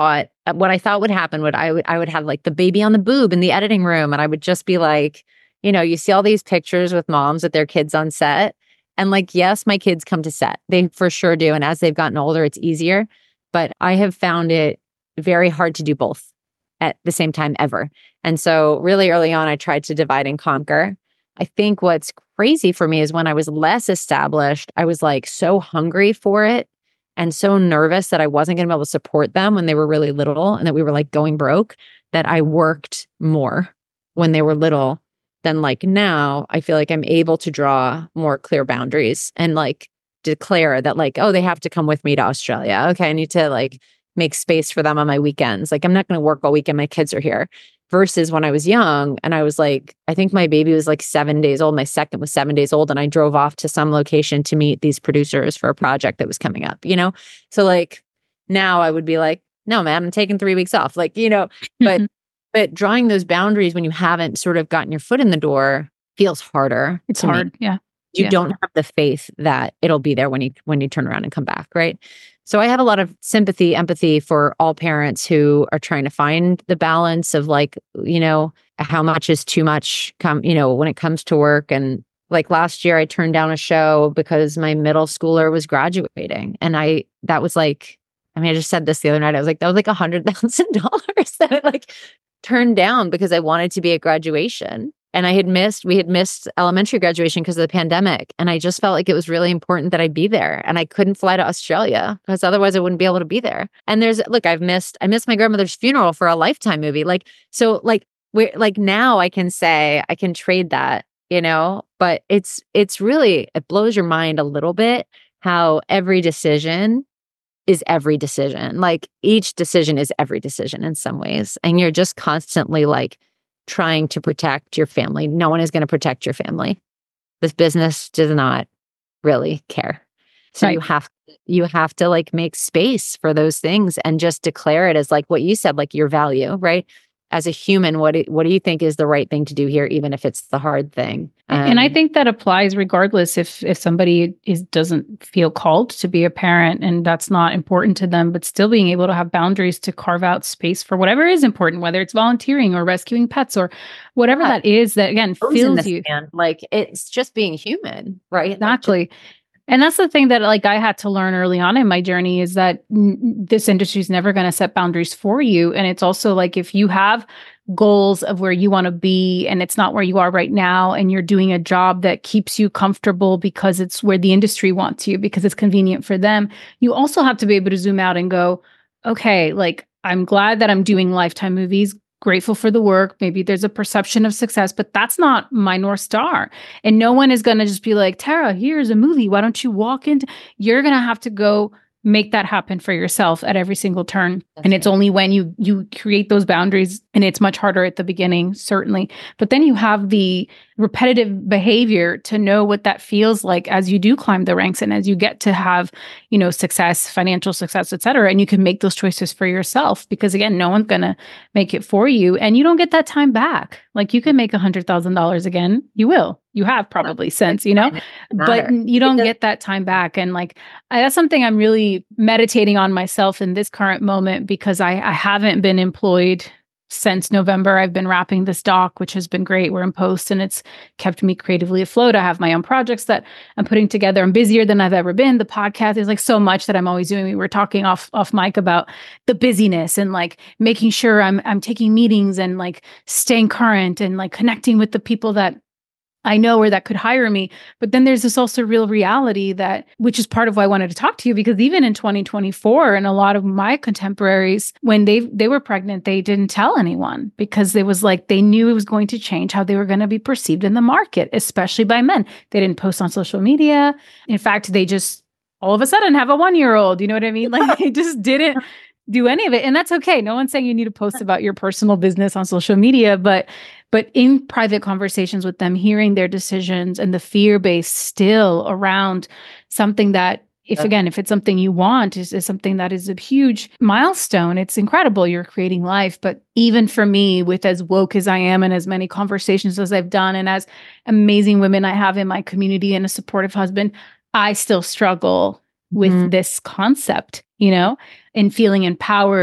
what I thought would happen would I would I would have like the baby on the boob in the editing room, and I would just be like, you know, you see all these pictures with moms with their kids on set, and like, yes, my kids come to set, they for sure do, and as they've gotten older, it's easier. But I have found it very hard to do both at the same time ever. And so, really early on, I tried to divide and conquer. I think what's crazy for me is when I was less established, I was like so hungry for it and so nervous that I wasn't going to be able to support them when they were really little and that we were like going broke, that I worked more when they were little than like now. I feel like I'm able to draw more clear boundaries and like declare that like, oh, they have to come with me to Australia. Okay, I need to like make space for them on my weekends. Like, I'm not going to work all weekend. My kids are here. Versus when I was young and I was like, I think my baby was like seven days old. My second was seven days old. And I drove off to some location to meet these producers for a project that was coming up, you know? So like now I would be like, no, man, I'm taking three weeks off. Like, you know, but, but drawing those boundaries when you haven't sort of gotten your foot in the door feels harder. It's hard. Me. Yeah. You yeah. don't have the faith that it'll be there when you, when you turn around and come back. Right. So I have a lot of sympathy, empathy for all parents who are trying to find the balance of like, you know, how much is too much come, you know, when it comes to work. And like last year I turned down a show because my middle schooler was graduating. And I, that was like, I mean, I just said this the other night. I was like, that was like a hundred thousand dollars that I like turned down because I wanted to be at graduation. And I had missed, we had missed elementary graduation because of the pandemic. And I just felt like it was really important that I be there. And I couldn't fly to Australia because otherwise I wouldn't be able to be there. And there's, look, I've missed, I missed my grandmother's funeral for a Lifetime movie. Like, so like, we're like now I can say, I can trade that, you know, but it's, it's really, it blows your mind a little bit how every decision is every decision. Like each decision is every decision in some ways. And you're just constantly like, trying to protect your family. No one is going to protect your family. This business does not really care. So right. you have you have to like make space for those things and just declare it as like what you said, like your value, right? As a human, what do, what do you think is the right thing to do here, even if it's the hard thing? Um, and I think that applies regardless if if somebody is doesn't feel called to be a parent and that's not important to them, but still being able to have boundaries to carve out space for whatever is important, whether it's volunteering or rescuing pets or whatever yeah. that is that again fills you. Span. Like it's just being human, right? Exactly. Like just- And that's the thing that like I had to learn early on in my journey is that n- this industry is never going to set boundaries for you. And it's also like if you have goals of where you want to be and it's not where you are right now and you're doing a job that keeps you comfortable because it's where the industry wants you because it's convenient for them, you also have to be able to zoom out and go, okay, like I'm glad that I'm doing Lifetime movies. Grateful for the work. Maybe there's a perception of success, but that's not my North Star. And no one is going to just be like, Tara, here's a movie. Why don't you walk into, you're going to have to go make that happen for yourself at every single turn. That's and right. It's only when you, you create those boundaries, and it's much harder at the beginning, certainly, but then you have the repetitive behavior to know what that feels like as you do climb the ranks and as you get to have, you know, success, financial success, et cetera. And you can make those choices for yourself because again, no one's going to make it for you and you don't get that time back. Like you can make a hundred thousand dollars again. You will, you have probably since, you know, but you don't get that time back. And like, I, that's something I'm really meditating on myself in this current moment because I, I haven't been employed since November. I've been wrapping this doc, which has been great. We're in post and it's kept me creatively afloat. I have my own projects that I'm putting together. I'm busier than I've ever been. The podcast is like so much that I'm always doing. We were talking off off mic about the busyness and like making sure I'm I'm taking meetings and like staying current and like connecting with the people that I know or that could hire me. But then there's this also real reality that, which is part of why I wanted to talk to you, because even in twenty twenty-four, and a lot of my contemporaries, when they they were pregnant, they didn't tell anyone because it was like they knew it was going to change how they were going to be perceived in the market, especially by men. They didn't post on social media. In fact, they just all of a sudden have a one-year-old. You know what I mean? Like they just didn't do any of it. And that's okay. No one's saying you need to post about your personal business on social media, but But in private conversations with them, hearing their decisions and the fear base still around something that, if yeah. again, if it's something you want, is, is something that is a huge milestone. It's incredible. You're creating life. But even for me, with as woke as I am and as many conversations as I've done and as amazing women I have in my community and a supportive husband, I still struggle with mm. this concept, you know, and feeling empowered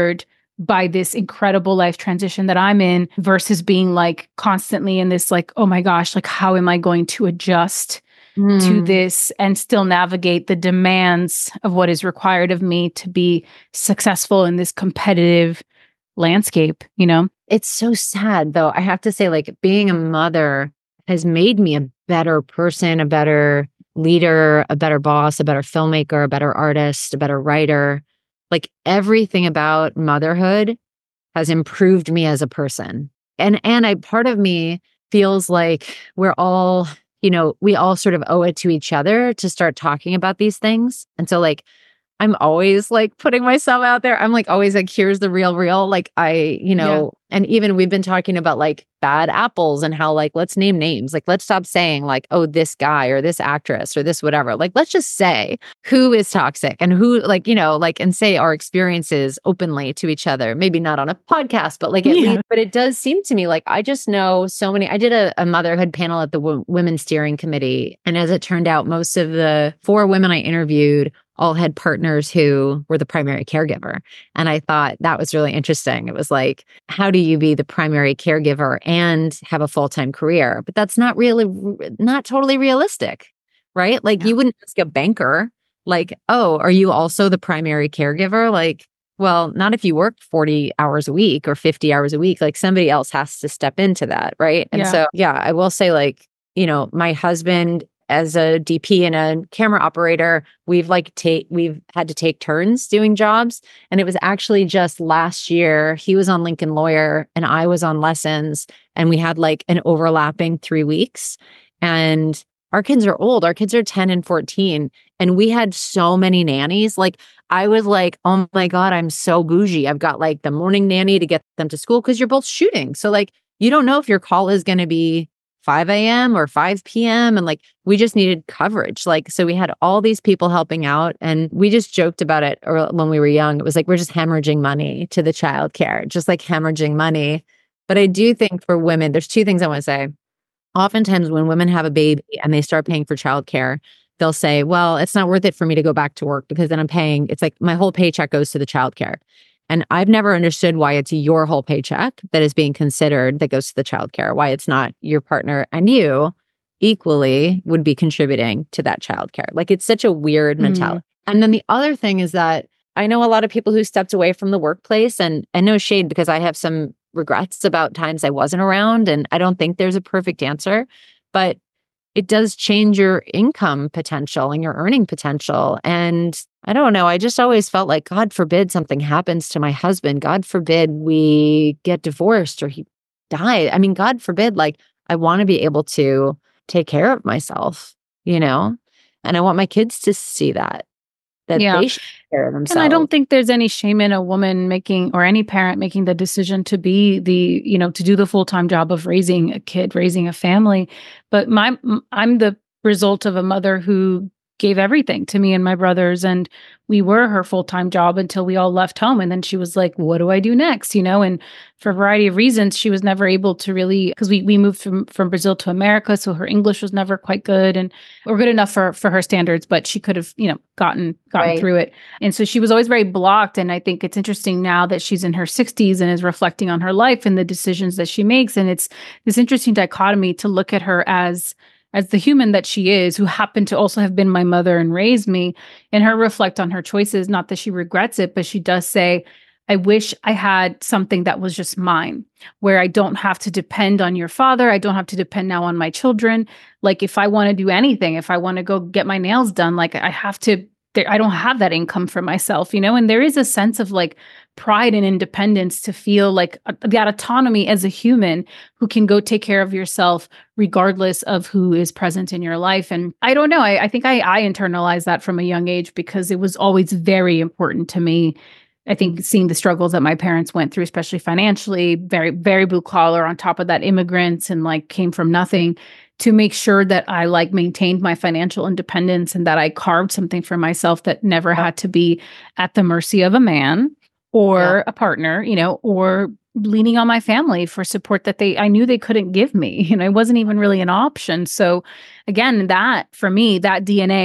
by this incredible life transition that I'm in versus being like constantly in this like, oh my gosh, like how am I going to adjust Mm. to this and still navigate the demands of what is required of me to be successful in this competitive landscape, you know? It's so sad though. I have to say, like, being a mother has made me a better person, a better leader, a better boss, a better filmmaker, a better artist, a better writer. Like everything about motherhood has improved me as a person. And and I part of me feels like we're all, you know, we all sort of owe it to each other to start talking about these things. And so like I'm always like putting myself out there. I'm like always like, here's the real, real. Like I, you know, yeah. And even we've been talking about like bad apples and how like, let's name names. Like, let's stop saying like, oh, this guy or this actress or this whatever. Like, let's just say who is toxic and who like, you know, like, and say our experiences openly to each other. Maybe not on a podcast, but like at yeah. least, but it does seem to me like I just know so many. I did a, a motherhood panel at the w- Women's Steering Committee. And as it turned out, most of the four women I interviewed all had partners who were the primary caregiver. And I thought that was really interesting. It was like, how do you be the primary caregiver and have a full-time career? But that's not really, not totally realistic, right? Like yeah. you wouldn't ask a banker, like, oh, are you also the primary caregiver? Like, well, not if you work forty hours a week or fifty hours a week, like somebody else has to step into that, right? And yeah. so, yeah, I will say like, you know, my husband as a D P and a camera operator, we've like take we've had to take turns doing jobs. And it was actually just last year, he was on Lincoln Lawyer and I was on Lessons, and we had like an overlapping three weeks. And our kids are old. Our kids are ten and fourteen. And we had so many nannies. Like I was like, oh my God, I'm so bougie. I've got like the morning nanny to get them to school because you're both shooting. So like, you don't know if your call is going to be five a.m. or five p.m. And like, we just needed coverage. Like, so we had all these people helping out, and we just joked about it or when we were young. It was like, we're just hemorrhaging money to the childcare, just like hemorrhaging money. But I do think for women, there's two things I want to say. Oftentimes when women have a baby and they start paying for childcare, they'll say, well, it's not worth it for me to go back to work because then I'm paying, it's like my whole paycheck goes to the childcare. And I've never understood why it's your whole paycheck that is being considered that goes to the childcare, why it's not your partner and you equally would be contributing to that childcare. Like it's such a weird mm. mentality. And then the other thing is that I know a lot of people who stepped away from the workplace, and, and no shade because I have some regrets about times I wasn't around, and I don't think there's a perfect answer, but it does change your income potential and your earning potential. And I don't know, I just always felt like, God forbid something happens to my husband. God forbid we get divorced or he died. I mean, God forbid, like I want to be able to take care of myself, you know, and I want my kids to see that, that yeah. they should take care of themselves. And I don't think there's any shame in a woman making, or any parent making the decision to be the, you know, to do the full-time job of raising a kid, raising a family. But my, I'm the result of a mother who gave everything to me and my brothers, and we were her full-time job until we all left home. And then she was like, what do I do next? You know, and for a variety of reasons, she was never able to really, because we we moved from, from Brazil to America. So her English was never quite good, and or good enough for, for her standards, but she could have, you know, gotten, gotten right. through it. And so she was always very blocked. And I think it's interesting now that she's in her sixties and is reflecting on her life and the decisions that she makes. And it's this interesting dichotomy to look at her as as the human that she is, who happened to also have been my mother and raised me, and her reflect on her choices. Not that she regrets it, but she does say, I wish I had something that was just mine, where I don't have to depend on your father. I don't have to depend now on my children. Like if I want to do anything, if I want to go get my nails done, like I have to, there, I don't have that income for myself, you know? And there is a sense of like pride and independence to feel like uh, that autonomy as a human who can go take care of yourself regardless of who is present in your life. And I don't know, I, I think I, I internalized that from a young age because it was always very important to me. I think seeing the struggles that my parents went through, especially financially, very, very blue collar, on top of that, immigrants, and like came from nothing, to make sure that I like maintained my financial independence and that I carved something for myself that never had to be at the mercy of a man or yeah. a partner, you know, or leaning on my family for support that they, I knew they couldn't give me. You know, it wasn't even really an option. So again, that for me, that D N A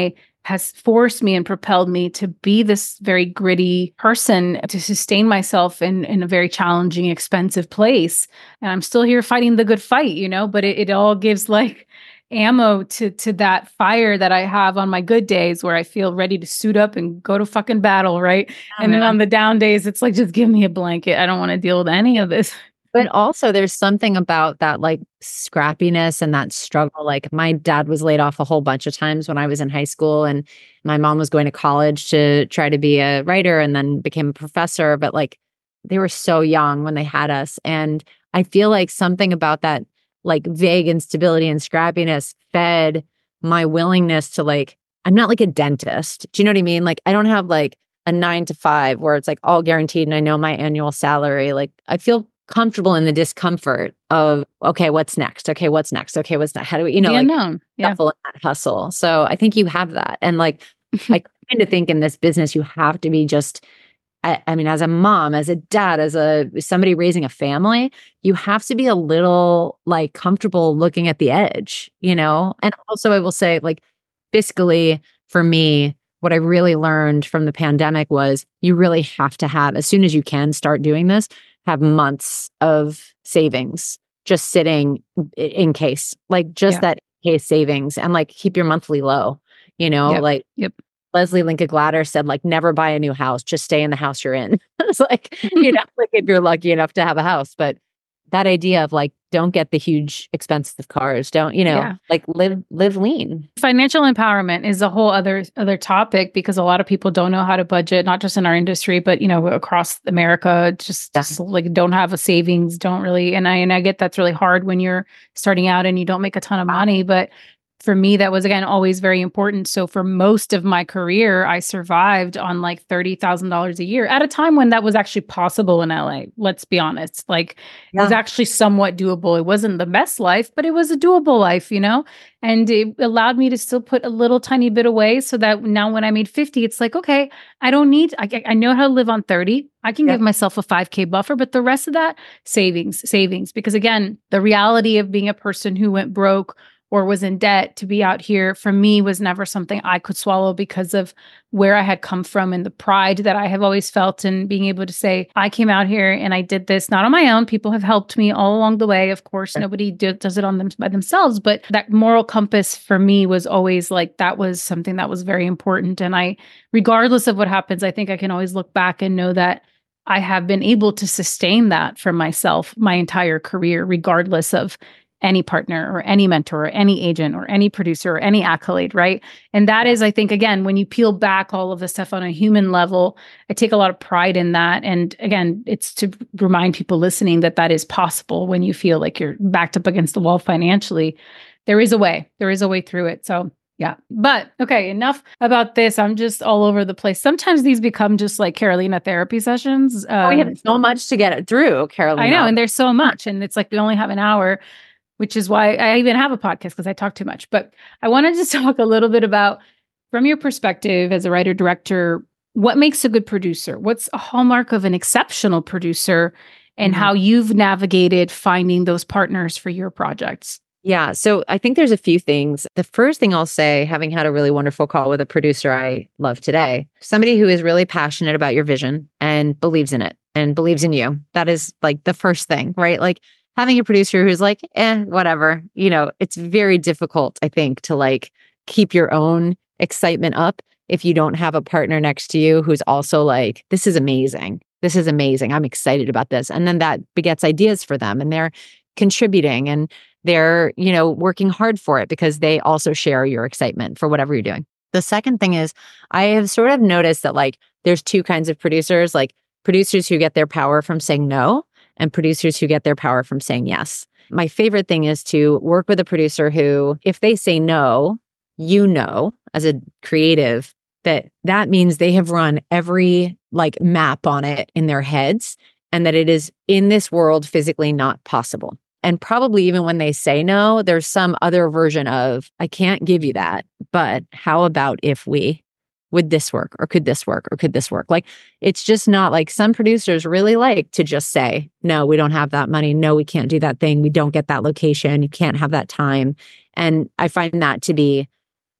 has forced me and propelled me to be this very gritty person, to sustain myself in, in a very challenging, expensive place. And I'm still here fighting the good fight, you know, but it, it all gives like ammo to to that fire that I have on my good days where I feel ready to suit up and go to fucking battle, right? Oh, and then man. on the down days, it's like, just give me a blanket. I don't want to deal with any of this. But also there's something about that like scrappiness and that struggle. Like my dad was laid off a whole bunch of times when I was in high school, and my mom was going to college to try to be a writer and then became a professor. But like they were so young when they had us. And I feel like something about that like vague instability and scrappiness fed my willingness to like, I'm not like a dentist. Do you know what I mean? Like I don't have like a nine to five where it's like all guaranteed and I know my annual salary. Like I feel comfortable in the discomfort of, okay, what's next? Okay, what's next? Okay, what's next? How do we, you know, The like unknown. Yeah. shuffle in that hustle. So I think you have that. And like, I kind of think in this business, you have to be just, I, I mean, as a mom, as a dad, as a somebody raising a family, you have to be a little like comfortable looking at the edge, you know? And also I will say like fiscally for me, what I really learned from the pandemic was you really have to have, as soon as you can start doing this, have months of savings just sitting in case, like just Yeah. that case savings, and like keep your monthly low, you know, Yep. like Yep. Leslie Linka Glatter said, like, never buy a new house, just stay in the house you're in. It's like, you know, like if you're lucky enough to have a house, but that idea of like, don't get the huge expensive cars, don't, you know, Yeah. like live, live lean. Financial empowerment is a whole other other topic because a lot of people don't know how to budget, not just in our industry, but you know, across America, just, Yeah. just like don't have a savings, don't really. And I and I get that's really hard when you're starting out and you don't make a ton of money, but for me, that was, again, always very important. So for most of my career, I survived on like thirty thousand dollars a year at a time when that was actually possible in L A. Let's be honest. Like it was Yeah. actually somewhat doable. It wasn't the best life, but it was a doable life, you know? And it allowed me to still put a little tiny bit away so that now when I made fifty, it's like, okay, I don't need, I, I know how to live on thirty. I can Yeah. give myself a five K buffer, but the rest of that, savings, savings. Because again, the reality of being a person who went broke or was in debt to be out here for me was never something I could swallow because of where I had come from and the pride that I have always felt in being able to say, I came out here and I did this not on my own. People have helped me all along the way. Of course, Right. nobody do, does it on them by themselves, but that moral compass for me was always like, that was something that was very important. And I, regardless of what happens, I think I can always look back and know that I have been able to sustain that for myself my entire career, regardless of any partner or any mentor or any agent or any producer or any accolade, right? And that is, I think, again, when you peel back all of the stuff on a human level, I take a lot of pride in that. And again, it's to remind people listening that that is possible when you feel like you're backed up against the wall financially. There is a way. There is a way through it. So yeah. But okay, enough about this. I'm just all over the place. Sometimes these become just like Carolina therapy sessions. Oh, we Um, have so much to get it through, Carolina. I know. And there's so much. And it's like we only have an hour, which is why I even have a podcast because I talk too much. But I wanted to talk a little bit about, from your perspective as a writer director, what makes a good producer? What's a hallmark of an exceptional producer, and Mhm. how you've navigated finding those partners for your projects? Yeah. So I think there's a few things. The first thing I'll say, having had a really wonderful call with a producer I love today, somebody who is really passionate about your vision and believes in it and believes in you. That is like the first thing, right? Like having a producer who's like, eh, whatever, you know, it's very difficult, I think, to like keep your own excitement up if you don't have a partner next to you who's also like, this is amazing. This is amazing. I'm excited about this. And then that begets ideas for them, and they're contributing and they're, you know, working hard for it because they also share your excitement for whatever you're doing. The second thing is I have sort of noticed that like there's two kinds of producers, like producers who get their power from saying no and producers who get their power from saying yes. My favorite thing is to work with a producer who, if they say no, you know, as a creative, that that means they have run every like map on it in their heads and that it is in this world physically not possible. And probably even when they say no, there's some other version of, I can't give you that, but how about if we, would this work? Or could this work? Or could this work? Like, it's just not like some producers really like to just say, no, we don't have that money. No, we can't do that thing. We don't get that location. You can't have that time. And I find that to be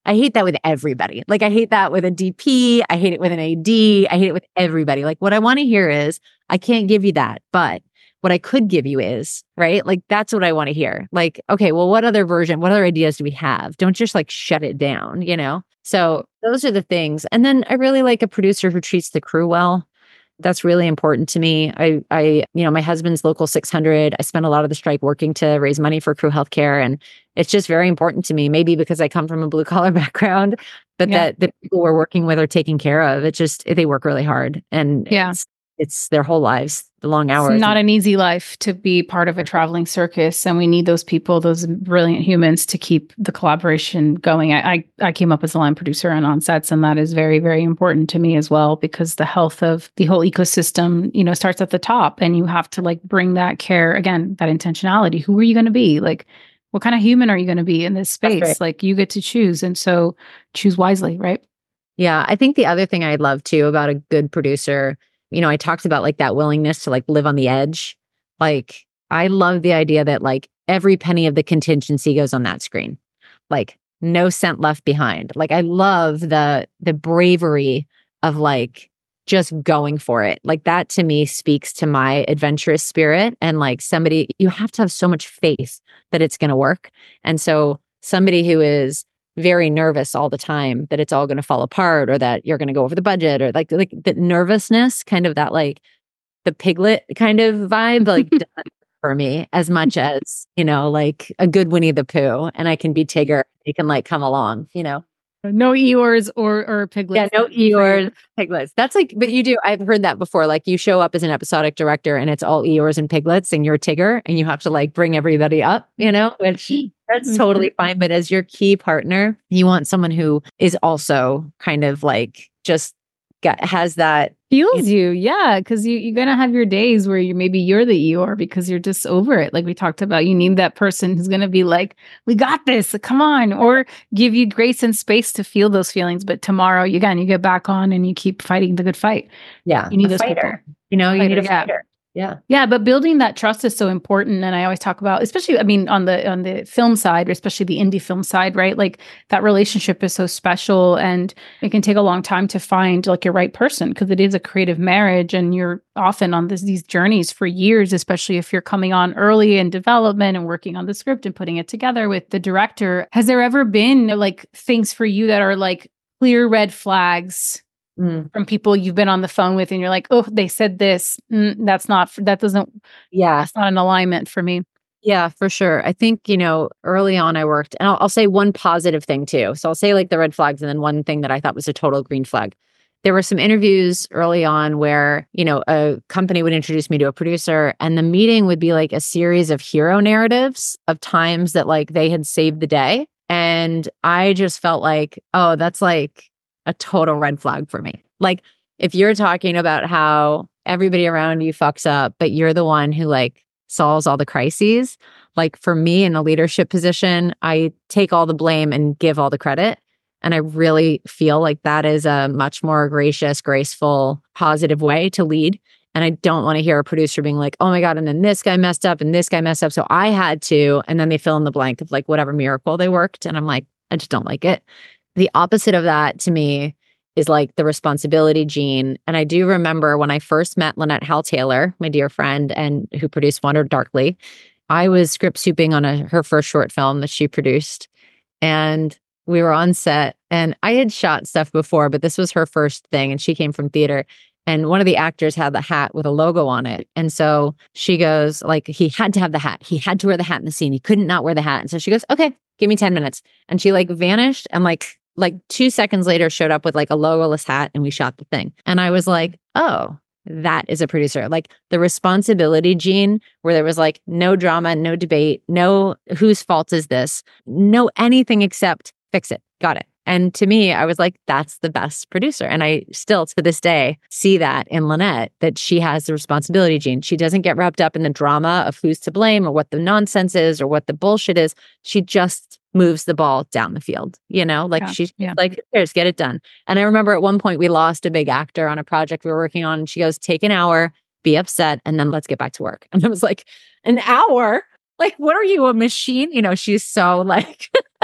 I hate that with everybody. Like I hate that with a D P. I hate it with an A D. I hate it with everybody. Like what I want to hear is, I can't give you that, but what I could give you is, right? Like that's what I want to hear. Like, okay, well, what other version, what other ideas do we have? Don't just like shut it down, you know? So those are the things. And then I really like a producer who treats the crew well. That's really important to me. I, I, you know, my husband's local six hundred. I spent a lot of the strike working to raise money for crew healthcare. And it's just very important to me, maybe because I come from a blue collar background, but yeah. that the people we're working with are taken care of. It just, they work really hard. And yeah. it's, it's their whole lives, the long hours. It's not an easy life to be part of a traveling circus. And we need those people, those brilliant humans to keep the collaboration going. I, I, I came up as a line producer and on sets, and that is very, very important to me as well, because the health of the whole ecosystem, you know, starts at the top, and you have to like bring that care, again, that intentionality. Who are you going to be? Like, what kind of human are you going to be in this space? Right. Like you get to choose. And so choose wisely, right? Yeah. I think the other thing I love too about a good producer, you know, I talked about like that willingness to like live on the edge. Like, I love the idea that like every penny of the contingency goes on that screen, like no cent left behind. Like, I love the, the bravery of like just going for it. Like that to me speaks to my adventurous spirit, and like somebody, you have to have so much faith that it's going to work. And so somebody who is very nervous all the time that it's all going to fall apart, or that you're going to go over the budget, or like like the nervousness, kind of that like the Piglet kind of vibe, like for me as much as, you know, like a good Winnie the Pooh, and I can be Tigger. You can like come along, you know. No Eeyores or or piglets. Yeah, no Eeyores, piglets. That's like, but you do. I've heard that before. Like you show up as an episodic director, and it's all Eeyores and piglets, and you're Tigger, and you have to like bring everybody up, you know, which that's totally fine. But as your key partner, you want someone who is also kind of like just got has that feels you, yeah, because you you're gonna have your days where you maybe you're the Eeyore because you're just over it. Like we talked about, you need that person who's gonna be like, "We got this, come on," or give you grace and space to feel those feelings. But tomorrow, you, again, you get back on and you keep fighting the good fight. Yeah, you need a those fighter. people. You know, you fighter, need a yeah. fighter. Yeah. Yeah. But building that trust is so important. And I always talk about, especially, I mean, on the, on the film side, or especially the indie film side, right? Like that relationship is so special, and it can take a long time to find like your right person, because it is a creative marriage, and you're often on this, these journeys for years, especially if you're coming on early in development and working on the script and putting it together with the director. Has there ever been like things for you that are like clear red flags Mm. from people you've been on the phone with, and you're like, oh, they said this, mm, that's not, that doesn't, yeah, that's not an alignment for me? Yeah, for sure. I think, you know, early on I worked, and I'll, I'll say one positive thing too. So I'll say like the red flags, and then one thing that I thought was a total green flag. There were some interviews early on where, you know, a company would introduce me to a producer, and the meeting would be like a series of hero narratives of times that like they had saved the day. And I just felt like, oh, that's like a total red flag for me. Like if you're talking about how everybody around you fucks up, but you're the one who like solves all the crises, like for me in a leadership position, I take all the blame and give all the credit. And I really feel like that is a much more gracious, graceful, positive way to lead. And I don't want to hear a producer being like, oh my God, and then this guy messed up and this guy messed up, so I had to, and then they fill in the blank of like whatever miracle they worked. And I'm like, I just don't like it. The opposite of that to me is like the responsibility gene. And I do remember when I first met Lynette Hal Taylor, my dear friend, and who produced Wander Darkly, I was script souping on a, her first short film that she produced. And we were on set, and I had shot stuff before, but this was her first thing. And she came from theater. And one of the actors had the hat with a logo on it. And so she goes, like, he had to have the hat. He had to wear the hat in the scene. He couldn't not wear the hat. And so she goes, okay, give me ten minutes. And she like vanished, and like, like two seconds later showed up with like a logoless hat, and we shot the thing. And I was like, oh, that is a producer. Like the responsibility gene, where there was like no drama, no debate, no whose fault is this, no anything except fix it. Got it. And to me, I was like, that's the best producer. And I still, to this day, see that in Lynette, that she has the responsibility gene. She doesn't get wrapped up in the drama of who's to blame or what the nonsense is or what the bullshit is. She just moves the ball down the field, you know, like yeah, she's yeah. like, here's, get it done. And I remember at one point we lost a big actor on a project we were working on. And she goes, take an hour, be upset, and then let's get back to work. And I was like, an hour? Like, what are you, a machine? You know, she's so like...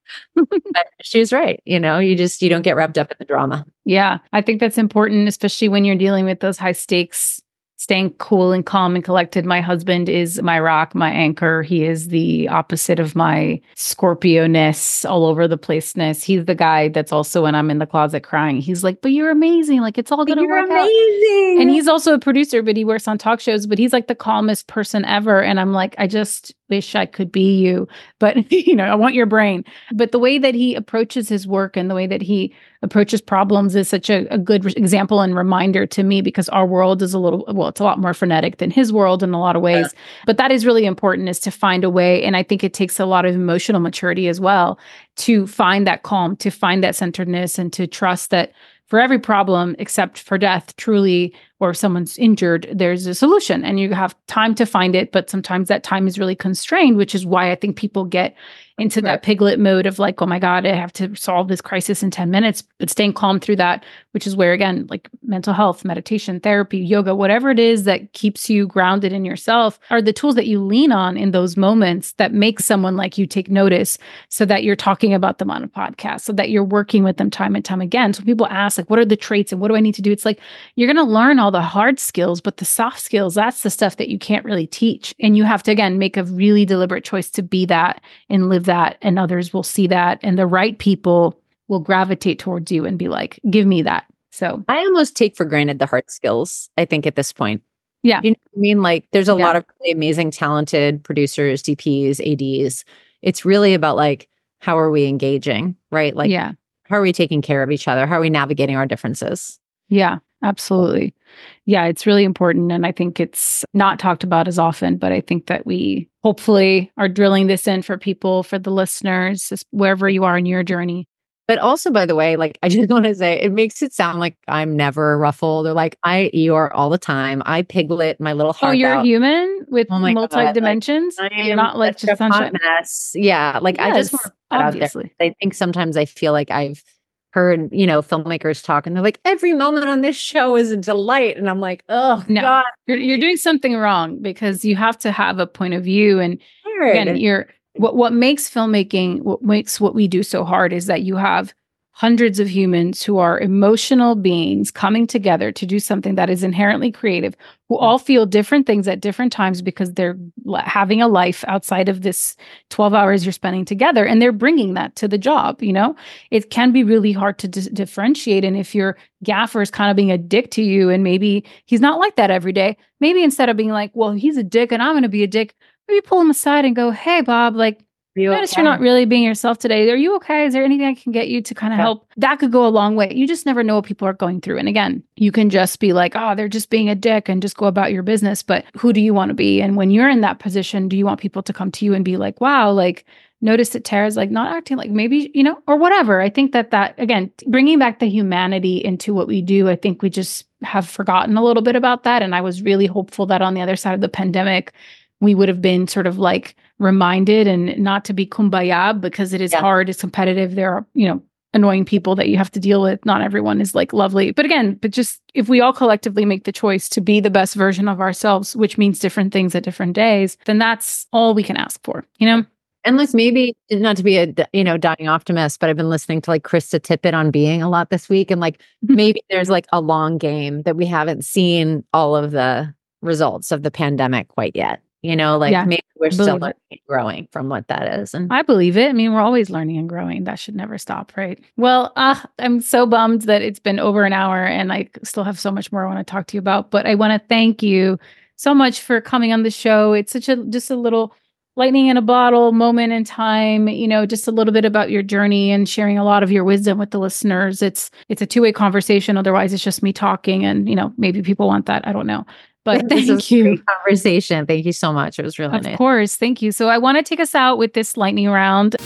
But she was right. You know, you just, you don't get wrapped up in the drama. Yeah, I think that's important, especially when you're dealing with those high stakes. Staying cool and calm and collected. My husband is my rock, my anchor. He is the opposite of my Scorpio-ness, all over the place-ness. He's the guy that's also, when I'm in the closet crying, he's like, but you're amazing. Like, it's all going to work amazing. out. And he's also a producer, but he works on talk shows, but he's like the calmest person ever. And I'm like, I just wish I could be you. But, you know, I want your brain. But the way that he approaches his work and the way that he approaches problems is such a, a good re- example and reminder to me, because our world is a little, well, it's a lot more frenetic than his world in a lot of ways. Yeah. But that is really important, is to find a way. And I think it takes a lot of emotional maturity as well to find that calm, to find that centeredness, and to trust that for every problem, except for death, truly, or if someone's injured, there's a solution and you have time to find it. But sometimes that time is really constrained, which is why I think people get into right. that piglet mode of like, oh my God, I have to solve this crisis in ten minutes, but staying calm through that, which is where, again, like mental health, meditation, therapy, yoga, whatever it is that keeps you grounded in yourself are the tools that you lean on in those moments that make someone like you take notice, so that you're talking about them on a podcast, so that you're working with them time and time again. So people ask, like, what are the traits and what do I need to do? It's like, you're going to learn all the hard skills, but the soft skills, that's the stuff that you can't really teach. And you have to, again, make a really deliberate choice to be that and live that, and others will see that, and the right people will gravitate towards you and be like, give me that. So I almost take for granted the hard skills, I think, at this point. Yeah. You know what I mean? Like, there's a yeah. lot of really amazing, talented producers, D Ps, A Ds. It's really about like, how are we engaging, right? Like, yeah. how are we taking care of each other? How are we navigating our differences? Yeah, absolutely. Yeah, it's really important. And I think it's not talked about as often, but I think that we hopefully are drilling this in for people, for the listeners, wherever you are in your journey. But also, by the way, like, I just want to say, it makes it sound like I'm never ruffled, or like I Eeyore all the time. I piglet my little heart. Oh, you're out. human with oh multi dimensions. Like, you're not like just a hot mess. Yeah, like yes, I just want to put obviously. Out there. I think sometimes I feel like I've heard, you know, filmmakers talk, and they're like, every moment on this show is a delight, and I'm like, oh no, God, you're you're doing something wrong, because you have to have a point of view, and again, you're what what makes filmmaking, what makes what we do so hard is that you have hundreds of humans who are emotional beings coming together to do something that is inherently creative, who all feel different things at different times because they're having a life outside of this twelve hours you're spending together, and they're bringing that to the job. You know, it can be really hard to d- differentiate. And if your gaffer is kind of being a dick to you, and maybe he's not like that every day, maybe instead of being like, well, he's a dick and I'm going to be a dick, maybe pull him aside and go, hey, Bob, like, You notice okay? You're not really being yourself today. Are you okay? Is there anything I can get you to kind of yeah. help? That could go a long way. You just never know what people are going through. And again, you can just be like, oh, they're just being a dick, and just go about your business. But who do you want to be? And when you're in that position, do you want people to come to you and be like, wow, like, notice that Tara's like not acting like maybe, you know, or whatever. I think that that, again, bringing back the humanity into what we do, I think we just have forgotten a little bit about that. And I was really hopeful that on the other side of the pandemic, we would have been sort of like reminded, and not to be kumbaya, because it is yeah. hard, it's competitive. There are, you know, annoying people that you have to deal with. Not everyone is like lovely. But again, but just if we all collectively make the choice to be the best version of ourselves, which means different things at different days, then that's all we can ask for, you know? And like, maybe not to be a, you know, dying optimist, but I've been listening to like Krista Tippett on Being a lot this week. And like, maybe there's like a long game that we haven't seen all of the results of the pandemic quite yet. You know, like yeah, maybe we're still learning and growing from what that is. And I believe it. I mean, we're always learning and growing. That should never stop, right? Well, uh, I'm so bummed that it's been over an hour and I still have so much more I want to talk to you about. But I want to thank you so much for coming on the show. It's such a just a little lightning in a bottle moment in time, you know, just a little bit about your journey and sharing a lot of your wisdom with the listeners. It's it's a two-way conversation. Otherwise, it's just me talking, and, you know, maybe people want that. I don't know. But thank this you. Great conversation. Thank you so much. It was really of nice. Of course. Thank you. So I want to take us out with this lightning round.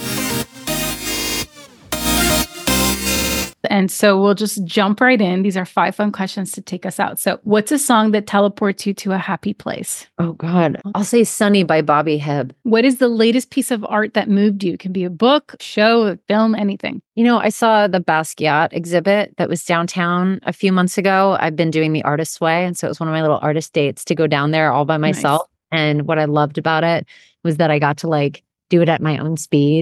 And so we'll just jump right in. These are five fun questions to take us out. So what's a song that teleports you to a happy place? Oh, God. I'll say Sunny by Bobby Hebb. What is the latest piece of art that moved you? It can be a book, show, a film, anything. You know, I saw the Basquiat exhibit that was downtown a few months ago. I've been doing the Artist's Way. And so it was one of my little artist dates to go down there all by myself. Nice. And what I loved about it was that I got to like do it at my own speed.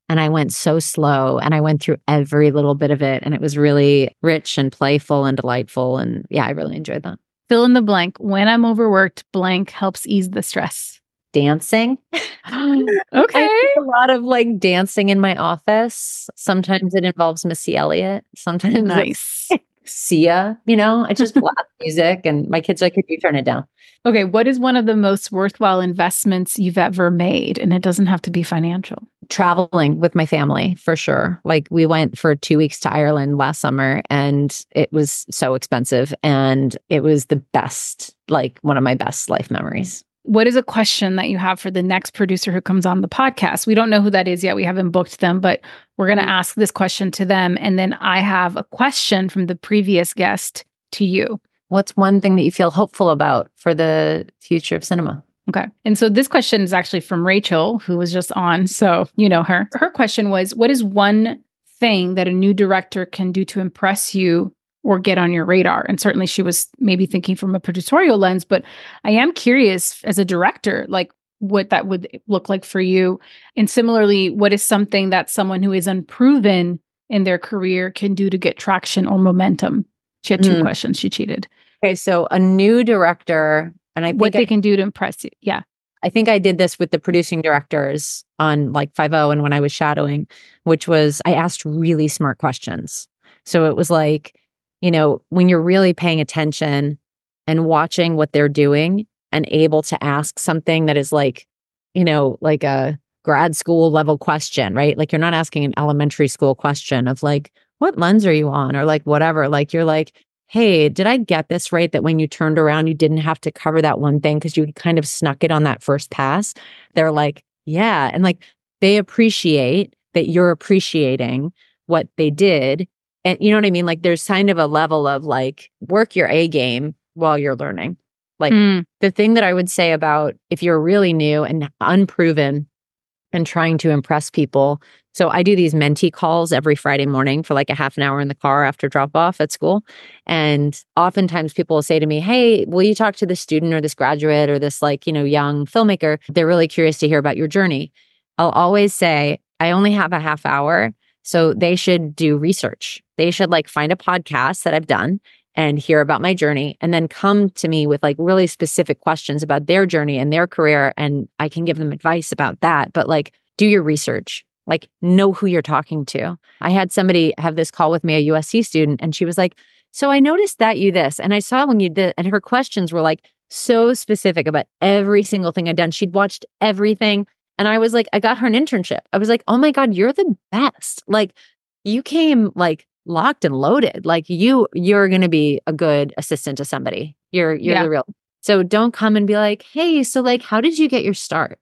And I went so slow and I went through every little bit of it. And it was really rich and playful and delightful. And yeah, I really enjoyed that. Fill in the blank. When I'm overworked, blank helps ease the stress. Dancing. Okay. I do a lot of like dancing in my office. Sometimes it involves Missy Elliott. Sometimes Nice. it's Sia, you know, I just blast music and my kids are like, could you turn it down? Okay. What is one of the most worthwhile investments you've ever made? And it doesn't have to be financial. Traveling with my family, for sure. Like we went for two weeks to Ireland last summer and it was so expensive. And it was the best, like one of my best life memories. What is a question that you have for the next producer who comes on the podcast? We don't know who that is yet. We haven't booked them, but we're going to ask this question to them. And then I have a question from the previous guest to you. What's one thing that you feel hopeful about for the future of cinema? Okay. And so this question is actually from Rachel, who was just on. So you know her. Her question was, what is one thing that a new director can do to impress you or get on your radar? And certainly she was maybe thinking from a producerial lens, but I am curious as a director, like what that would look like for you. And similarly, what is something that someone who is unproven in their career can do to get traction or momentum? She had two mm. questions. She cheated. Okay. So a new director, and I think what they I, can do to impress you. Yeah. I think I did this with the producing directors on like five oh and when I was shadowing, which was I asked really smart questions. So it was like, you know, when you're really paying attention and watching what they're doing and able to ask something that is like, you know, like a grad school level question, right? Like you're not asking an elementary school question of like, what lens are you on? Or like whatever. Like you're like, hey, did I get this right? That when you turned around, you didn't have to cover that one thing because you kind of snuck it on that first pass. They're like, yeah. And like they appreciate that you're appreciating what they did. And you know what I mean? Like there's kind of a level of like work your A game while you're learning. Like mm. the thing that I would say about if you're really new and unproven and trying to impress people. So I do these mentee calls every Friday morning for like a half an hour in the car after drop off at school. And oftentimes people will say to me, hey, will you talk to this student or this graduate or this like, you know, young filmmaker? They're really curious to hear about your journey. I'll always say, I only have a half hour. So they should do research. They should like find a podcast that I've done and hear about my journey and then come to me with like really specific questions about their journey and their career. And I can give them advice about that. But like, do your research, like know who you're talking to. I had somebody have this call with me, a U S C student, and she was like, so I noticed that you this, and I saw when you did, and her questions were like so specific about every single thing I'd done. She'd watched everything. And I was like, I got her an internship. I was like, oh my God, you're the best. Like you came like locked and loaded. Like you, you're going to be a good assistant to somebody. You're, you're yeah. the real. So don't come and be like, hey, so like, how did you get your start?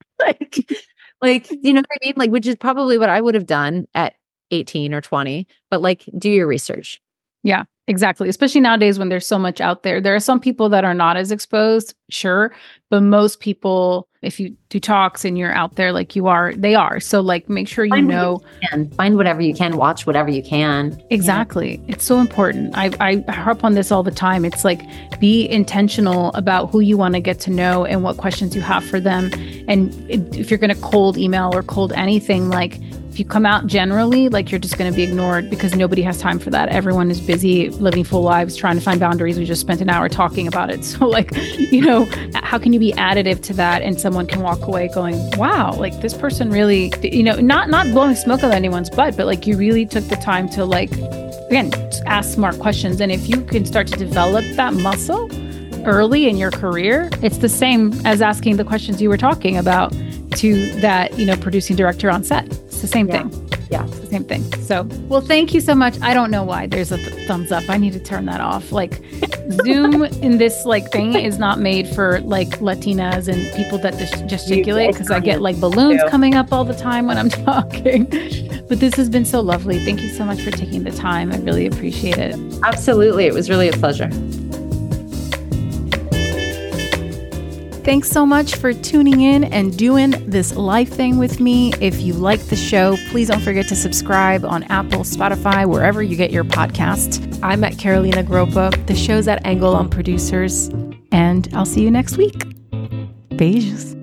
like, like, you know what I mean? Like, which is probably what I would have done at eighteen or twenty, but like, do your research. Yeah, exactly. Especially nowadays when there's so much out there. There are some people that are not as exposed, sure. But most people, if you do talks and you're out there like you are, they are. So like make sure you Find know. You can. Find whatever you can, watch whatever you can. Exactly. Yeah. It's so important. I, I harp on this all the time. It's like be intentional about who you want to get to know and what questions you have for them. And if you're going to cold email or cold anything, like if you come out generally, like you're just going to be ignored because nobody has time for that. Everyone is busy living full lives, trying to find boundaries. We just spent an hour talking about it. So like, you know, how can you be additive to that? And someone can walk away going, wow, like this person really, you know, not, not blowing smoke on anyone's butt, but like you really took the time to like, again, ask smart questions. And if you can start to develop that muscle early in your career, it's the same as asking the questions you were talking about to that, you know, producing director on set. It's the same yeah. thing. Yeah. It's the same thing. So, well, thank you so much. I don't know why there's a th- thumbs up. I need to turn that off. Like Zoom in this like thing is not made for like Latinas and people that just gesticulate because I get like balloons coming up all the time when I'm talking. But this has been so lovely. Thank you so much for taking the time. I really appreciate it. Absolutely. It was really a pleasure. Thanks so much for tuning in and doing this live thing with me. If you like the show, please don't forget to subscribe on Apple, Spotify, wherever you get your podcasts. I'm at Carolina Gropa. The show's at Angle on Producers, and I'll see you next week. Beijos.